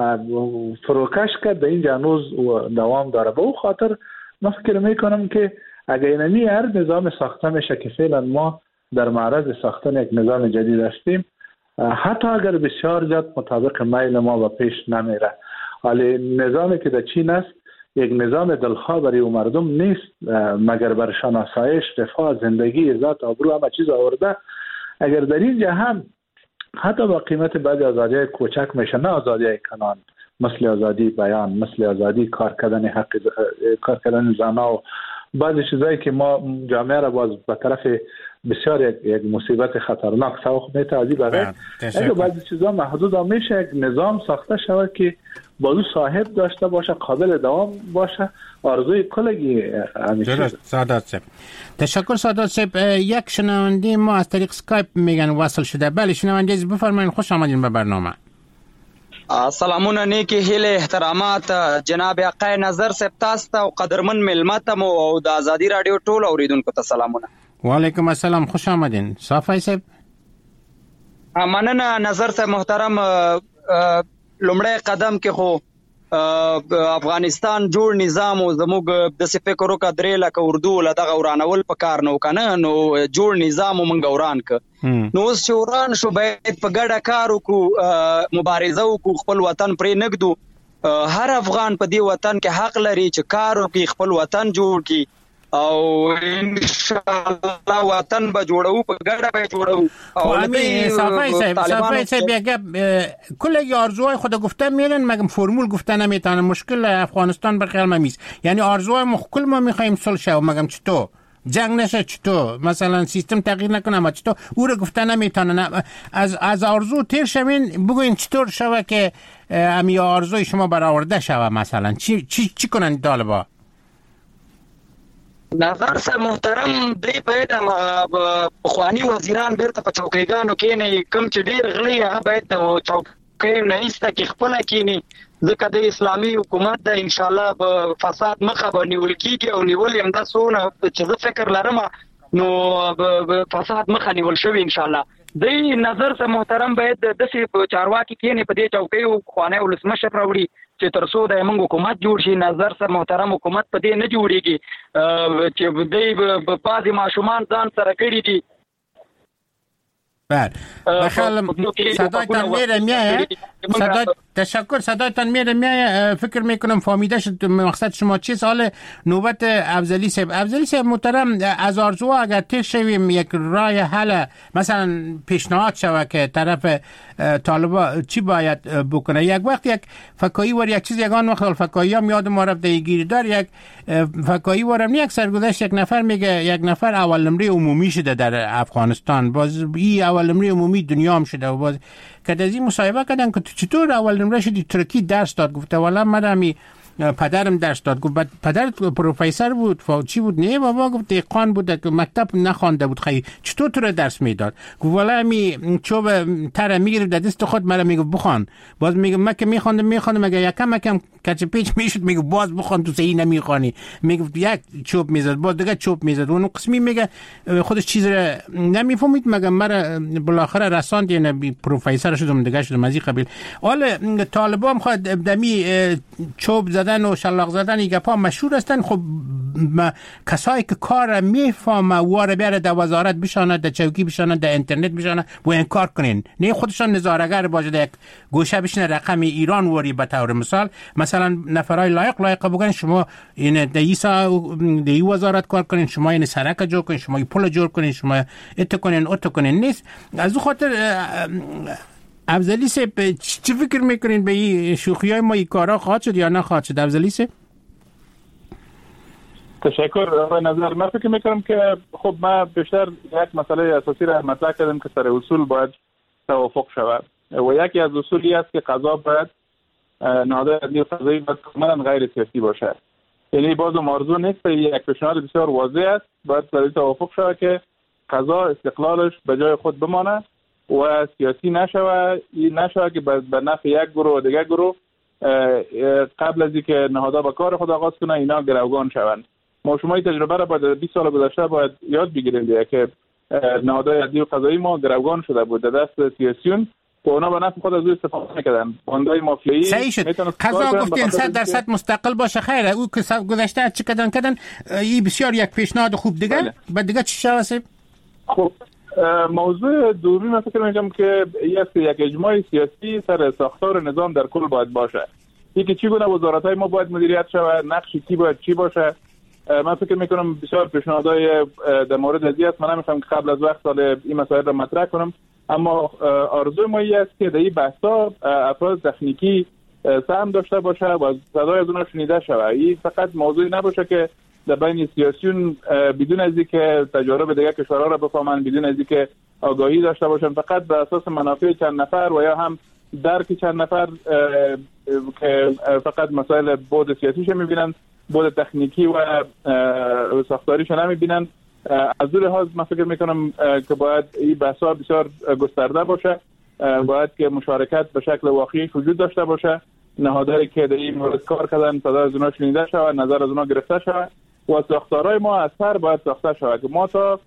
Speaker 7: فروکش کرد، در اینجا هنوز دوام داره. به او خاطر من فکر میکنم که اگر اینمی هر نظام ساخته میشه که فعلا ما در معرض ساختن یک نظام جدید هستیم، حتی اگر بسیار زیاد مطابق میل ما و پیش نمیره، ولی نظامی که در چین است یک نظام دلخواه برای مردم نیست، مگر برشان آسایش، رفاه، زندگی، عزت، آبرو همه چیز آورده. اگر در اینجا هم حتی با قیمت بعضی آزادی‌های کوچک میشه، نه آزادی‌های کنان، مثل آزادی بیان، مثل آزادی کار کردن حق کار کردن زنها و بعضی چیزایی که ما جامعه را باز به طرف بسیار یک, یک مصیبت خطرناک سوق میتازی برای اگه بعضی چیزا محدود میشه، یک نظام ساخته شود که با دو صاحب داشته باشه، قابل دوام باشه، آرزوی کلگی همیشه.
Speaker 5: درست. سعادت صاحب تشکر. سعادت صاحب یک شنونده ما از طریق اسکایپ میگن وصل شده. بله شنونده عزیز بفرمایید، خوش آمدین به برنامه.
Speaker 12: سلامونه نیکی هیله احترامات جناب آقای نظر صاحب تاسو ته او قدرمن ملمت مو او د ازادي رادیو ټول اوریدونکو ته سلامونه.
Speaker 5: وعلیکم السلام، خوش آمدین. صافی صاحب
Speaker 12: مننه. نظر صاحب محترم، لومړی قدم کې خو افغانستان جوړ نظام او زموږ د څه فکر وکړه درې لکه اردو له دغه ورانول په کار نه وکنه، نو جوړ نظام مونږ وران ک نو اوس چې وران شو باید په ګډه کار وکړو، مبارزه وکړو، خپل وطن پرې نګدو. هر افغان په دې وطن کې حق لري چې کار وکړي، خپل وطن جوړ کړي او ان شاء الله وطن به جوړو، په ګډه به جوړو.
Speaker 5: او همین صافی صاحب صافی صاحب یک کل آرزوهای خود گفته میرن، مگه فرمول گفته نمیتونه. مشکل افغانستان به خیال میست، یعنی آرزوهای ما کل ما میخوایم صلح شه، مگم چطور جنگ نشه، چطور مثلا سیستم تغییر نکنه، ما چطور او رو گفته نمیتونه. از از آرزو تیر شوین، بگوین چطور شوه که امی آرزوی شما برآورده شوه، مثلا چی چی چی کنن طالبا؟
Speaker 12: نظر صاحب محترم دی باید پخوانی وزیران بیرته په چوکیګانو کېني، کوم چې ډېر غلي هغه باید چوکۍ نه ایسته کې خپله کېني، ځکه د اسلامي حکومت د انشاءالله په فساد مخه به نیول کېږي او نیول یې همدا څونه چې زه فکر لرم نو فساد مخه نیول شوي انشاءالله. دی نظر صاحب محترم باید داسې په چارواکي کېني په دې چوکیو پخوانی ولسمشر راوړي چې تر څو د موږ حکومت جوړ شي. نظر صاحب محترم حکومت په دې نه جوړیږي چې دی په بعضې ماشومان ځان سره کړي دي.
Speaker 5: بله بخیالم صدایتان میره میایه. صدای تشکر. صدایتان میره میایه. فکر میکنم فهمیده شد مقصد شما چیست. حال نوبت افضلی صاحب. افضلی صاحب محترم، از آرزو اگر تیر شویم یک راه حل مثلا پیشنهاد شود که طرف طالبا چی باید بکنه، یک وقت یک فکایی ور یک چیز یگان وقت فکایی هم یاد ما رفت گیری دار، یک فکایی ورم یک سرگذشت یک نفر میگه یک نفر اول نمره عمومی شده در افغانستان، باز این اول نمره عمومی دنیا هم شده و باز که از این مصاحبه کردن که چطور اول نمره شدی؟ ترکی درس داد. گفته والا من همی پدرم درس داد. گفت پدرت پروفسور بود چی بود؟ نه بابا، گفت دهقان بود که مکتب نخوانده بود. خیلی چطور تو رو درس میداد؟ گفت والا می چوب تر میگرفت در دست خود مرا میگفت بخوان. باز میگم من که میخوندم میخوندم مگه یکم یکم کچ پیچ میشد، میگه باز بخوان تو صحیح نمیخوانی. میگفت یک چوب میزد باز دیگه چوب میزد. اون قسمی میگه خودش چیز رو نمیفهمید، مگه مرا بالاخره رساند یعنی پروفسور شدم دیگه شدم از این قبیل. حالا طالبا هم خود دمی چوب زدن و شلاق زدن این گپا مشهور هستن. خب کسایی که کار میفهمه واره بیاره در وزارت بشانه، در چوکی بشانه، در اینترنت بشانه و انکار کنین، نه خودشان نظاره‌گر باشه در یک گوشه بشینه رقم ایران وری به طور مثال مثلا نفرای لایق لایق بگن شما این دیسا دی وزارت کار کنین، شما این سرک جور کنین، شما پل جور کنین، شما ات کنین ات کنین. نیست. از خاطر افضلی صاحب چی فکر میکنین به این شوخیای ما این کارا خواهد شد یا نه خواهد شد؟ افضلی صاحب
Speaker 11: تشکر. آقای نظر، من فکر میکنم که خب ما بیشتر یک مسئله اساسی را مطرح کردیم که سر اصول باید توافق شود و یکی از اصولی است که قضا باید نهادهای عدلی و قضایی باید کاملا غیر سیاسی باشه. یعنی باز آرزو نیست، یک پیشنهاد بسیار واضح است، باید در توافق شود که قضا استقلالش به جای خود بمانه و سیاسی نشود، این نشود که به نفع یک گروه و دیگر گروه قبل از اینکه نهادها به کار خود آغاز کنه اینا گروگان شوند. ما شما این تجربه را بعد بیست سال گذشته باید یاد بگیریم دیگه که نهادهای عدلی و قضایی ما گروگان شده بود در دست سیاسیون و اونا به نفع خود از او استفاده می‌کردن. باندهای مافیایی
Speaker 5: صحیح شد. قضا گفتین صد درصد مستقل باشه، خیره او که گذشته چه کردن کردن این بسیار یک پیشنهاد خوب دیگه. بله. بعد دیگه چی شد؟
Speaker 11: خب موضوع دومی من فکر می‌کنم که یک یک اجماع سیاسی سر ساختار نظام در کل باید باشه. یکی چگونه وزارت‌های ما باید مدیریت شود، نقش کی باید چی باشه. من فکر می‌کنم بسیار پیشنهادهای در مورد ازی است. من نمی‌خوام که قبل از وقت سال این مسائل را مطرح کنم، اما آرزوی ما این است که در این بحث‌ها افراد تکنیکی سهم داشته باشه و صدای از اونها شنیده شود. این فقط موضوعی نباشه که در بین سیاسیون بدون از اینکه تجارب دیگر کشورها را بفهمن، بدون از اینکه آگاهی داشته باشن، فقط بر اساس منافع چند نفر و یا هم درک چند نفر که فقط مسائل بود سیاسیش میبینن، بود تکنیکی و ساختاریش نمیبینن. از اون لحاظ من فکر میکنم که باید این بحث‌ها بسیار گسترده باشه، باید که مشارکت به شکل واقعی وجود داشته باشه، نهادهایی که در این مورد کار کردن صدا از اونها شنیده شود، نظر از اونها گرفته شود و ساختارهای ما از سر باید ساخته شود که ما تا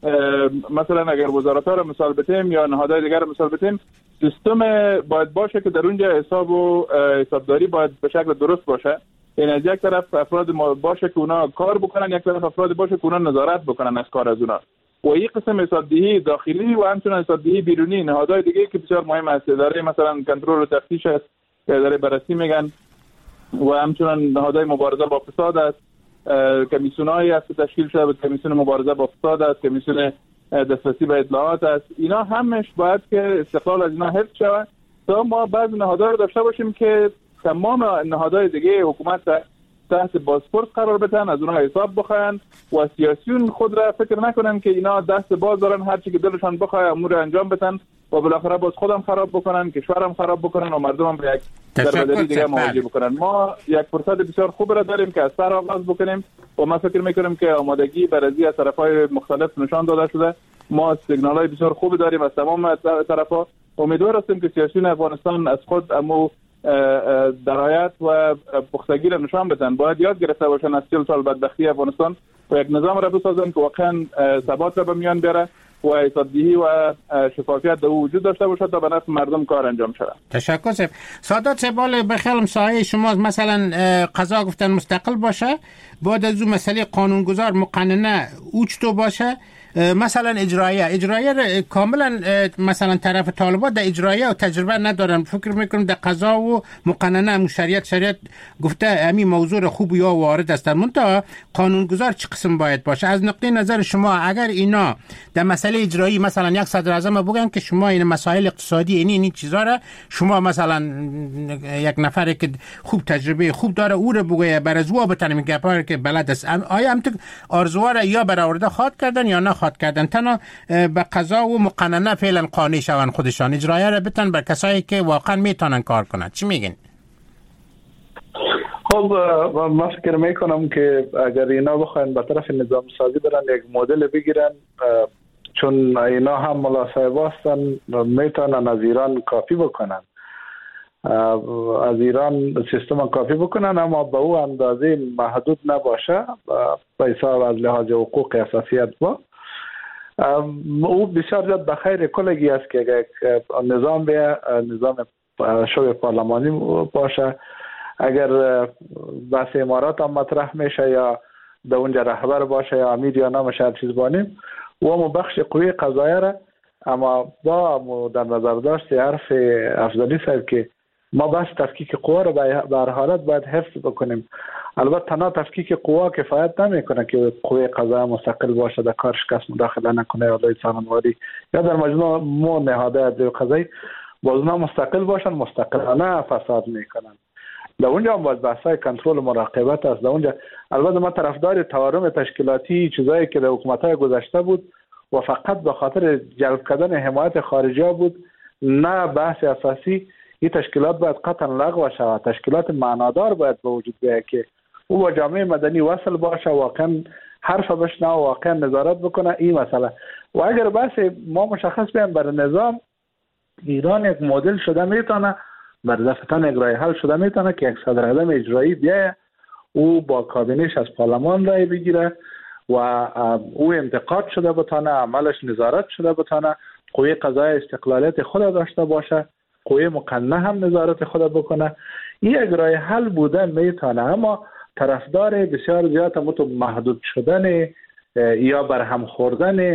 Speaker 11: مثلا اگر وزارت‌ها را مثال بتیم یا نهادهای دیگر را مثال بتیم، سیستم باید باشه که در اونجا حساب و حسابداری باید به شکل درست باشه. یعنی از یک طرف افراد ما باشه که اونا کار بکنن، یک طرف افراد باشه که اونا نظارت بکنن از کار از اونا. و این قسم حسابدهی داخلی و همچنین حسابدهی بیرونی نهادهای دیگه که بسیار مهم است، اداره مثلا کنترل و تفتیش است، اداره بررسی میگن، و همچنین نهادهای مبارزه با فساد است، کمیسیونایی است که تشکیل شده بود، کمیسیون مبارزه با فساد است، کمیسیون دسترسی به اطلاعات است. اینا همش باید که استقلال از اینا حفظ شود تا ما بعض نهادها رو داشته باشیم که تمام نهادهای دیگه حکومت تحت بازپرس قرار بدن، از اونها حساب بخواین و سیاسیون خود را فکر نکنن که اینا دست باز دارن، هر چی که دلشان بخواد امور انجام بدن و بالاخره باز خودم خراب بکنن، کشورم خراب بکنن و مردمم به یک دربدری دیگه مواجه بکنن. ما یک فرصت بسیار خوب را داریم که از سر آغاز بکنیم و من فکر میکنم که آمادگی برای از طرفای مختلف نشان داده شده. ما سیگنالای بسیار خوبی داریم از تمام طرفا. امیدوار هستیم که سیاسیون افغانستان از خود امو درایت و پختگی را نشان بدن. باید یاد گرفته باشن از چهل سال بدبختی افغانستان و یک نظام را بسازن که واقعا ثبات را به میان بیاره و حسابدهی و شفافیت در وجود داشته باشه تا به نفع مردم کار انجام شود.
Speaker 5: تشکر صاحب. سادات صاحب به خیالم سایه شما مثلا قضا گفتن مستقل باشه، بعد از اون مسئله قانونگذار مقننه اوچتو باشه، مثلا اجرایه اجرایه کاملا مثلا طرف طالبان در اجرایه و تجربه ندارن. فکر میکنم در قضا و مقننه شریعت شریعت گفته همین موضوع خوب یا وارد هستن، منتها قانونگذار چه قسم باید باشه؟ از نقطه نظر شما اگر اینا در مسئله اجرایی مثلا یک صدر اعظم بگن که شما این مسائل اقتصادی این این چیزا را شما مثلا یک نفر که خوب تجربه خوب داره او رو بگه برازوا بتونه میگه پاره که بلد است، آیا هم آرزوها را یا برآورده خواد کردن یا نه خواد کردن، تنها به قضا و مقننه فعلا قانع شون خودشان، اجرایه را بتن بر کسایی که واقعا میتونن کار کنن. چی میگین؟
Speaker 7: خب من فکر میکنم که اگر اینا بخواین به طرف نظام سازی برن یک مدل بگیرن، چون اینا هم ملاصاحب هستن میتونن از ایران کافی بکنن، از ایران سیستم کافی بکنن، اما به او اندازه محدود نباشه به حساب از لحاظ حقوق اساسیت با او بسیار زیاد به خیر کلگی است که نظام به نظام شورای پارلمانی باشه. اگر بحث امارات هم مطرح میشه یا در اونجا رهبر باشه یا امیر یا نمیشه هر چیز بانیم و مو بخش قوی قضایه را، اما با در نظر داشت حرف افضلی صاحب که ما بس تفکیک قوا را به هر حالت باید حفظ بکنیم. البته تنها تفکیک قوا کفایت نمیکنه که قوه قضاییه مستقل باشه، در کارش کس مداخله نکنه یا در سامانواری یا در مجموع مو نهادهای عدلی و قضایی بازنا مستقل باشن، مستقلانه فساد میکنن. در اونجا هم باید بحثای کنترل و مراقبت است. در اونجا البته ما طرفدار تورم تشکیلاتی چیزایی که در حکومت‌های گذشته بود و فقط به خاطر جلب کردن حمایت خارجی بود، نه بحث اساسی این تشکیلات باید قطعا لغو شود. تشکیلات معنادار باید به وجود بیاید که او با جامعه مدنی وصل باشه، واقعا حرف بشنوه، واقعا نظارت بکنه این مسئله. و اگر بس ما مشخص بیان برای نظام ایران یک مدل شده میتونه، برای دفتان یک رای حل شده میتونه که یک صدراعظم اجرایی بیایه، او با کابینش از پارلمان رای بگیره و او انتقاد شده بتانه، عملش نظارت شده بتانه، قوه قضایی استقلالیت خود داشته باشه، قوه مقننه هم نظارت خود بکنه. این یک رای حل بودن میتونه، اما طرفدار بسیار زیاد متو محدود شدن یا برهم خوردن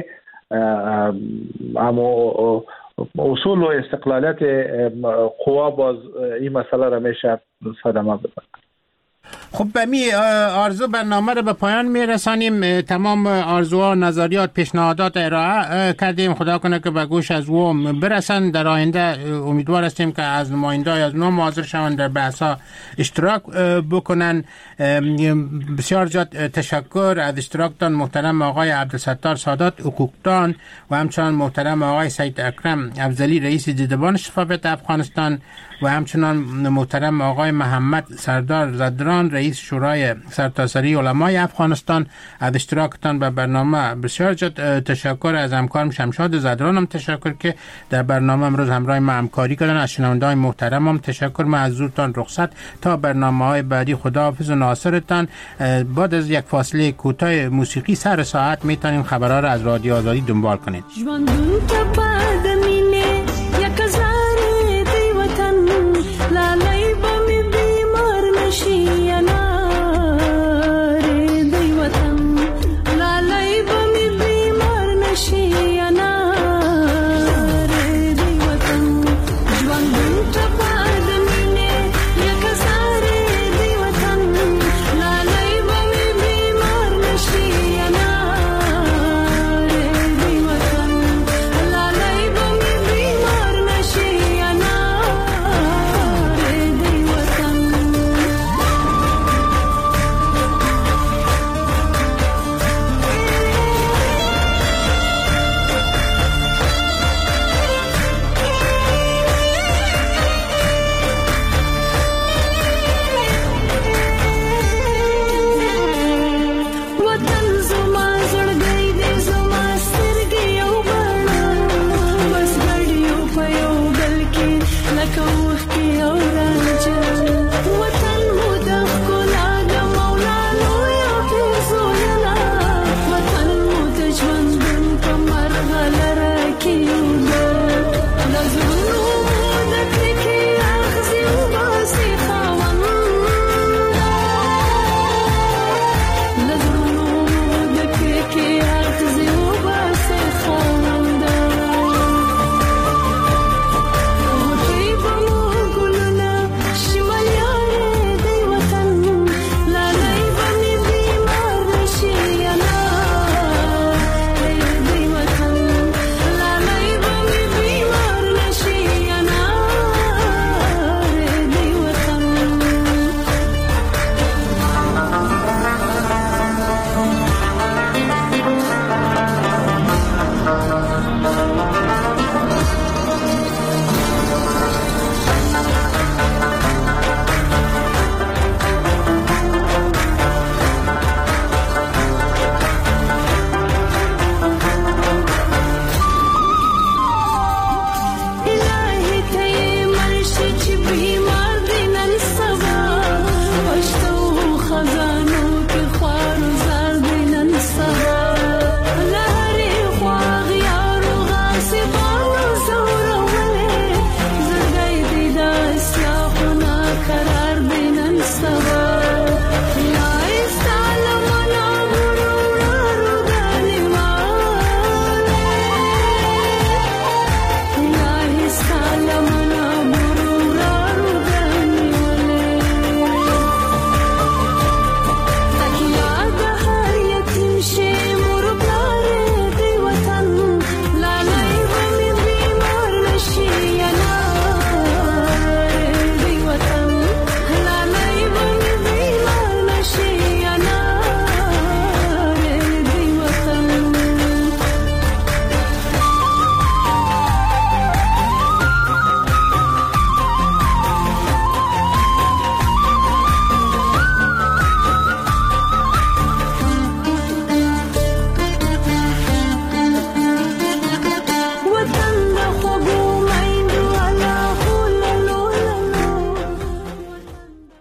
Speaker 7: اما اصول و استقلالیت قوا باز این مسئله را میشه صدمه بده.
Speaker 5: خب به می آرزو برنامه رو به پایان میرسانیم. تمام آرزوها، نظریات، پیشنهادات ارائه کردیم. خدا کنه که به گوش از او برسن. در آینده امیدوار هستیم که از نماینده‌های از نو حاضر شوند در بحث‌ها اشتراک بکنن. بسیار زیاد تشکر از اشتراکتان محترم آقای عبدالستار سادات حقوقدان و همچنان محترم آقای سید اکرم افضلی رئیس دیدبان شفافیت افغانستان و همچنان محترم آقای محمد سردار زدران رئیس شورای سرتاسری علمای افغانستان از اشتراکتان به برنامه. بسیار زیاد تشکر از همکارم شمشاد زدران هم تشکر که در برنامه امروز همراه ما همکاری کردن. از شنونده‌های محترم هم تشکر. من از حضورتان رخصت تا برنامه‌های بعدی. خداحافظ و ناصرتان. بعد از یک فاصله کوتاه موسیقی سر ساعت میتونین خبرها را از رادیو آزادی دنبال کنید.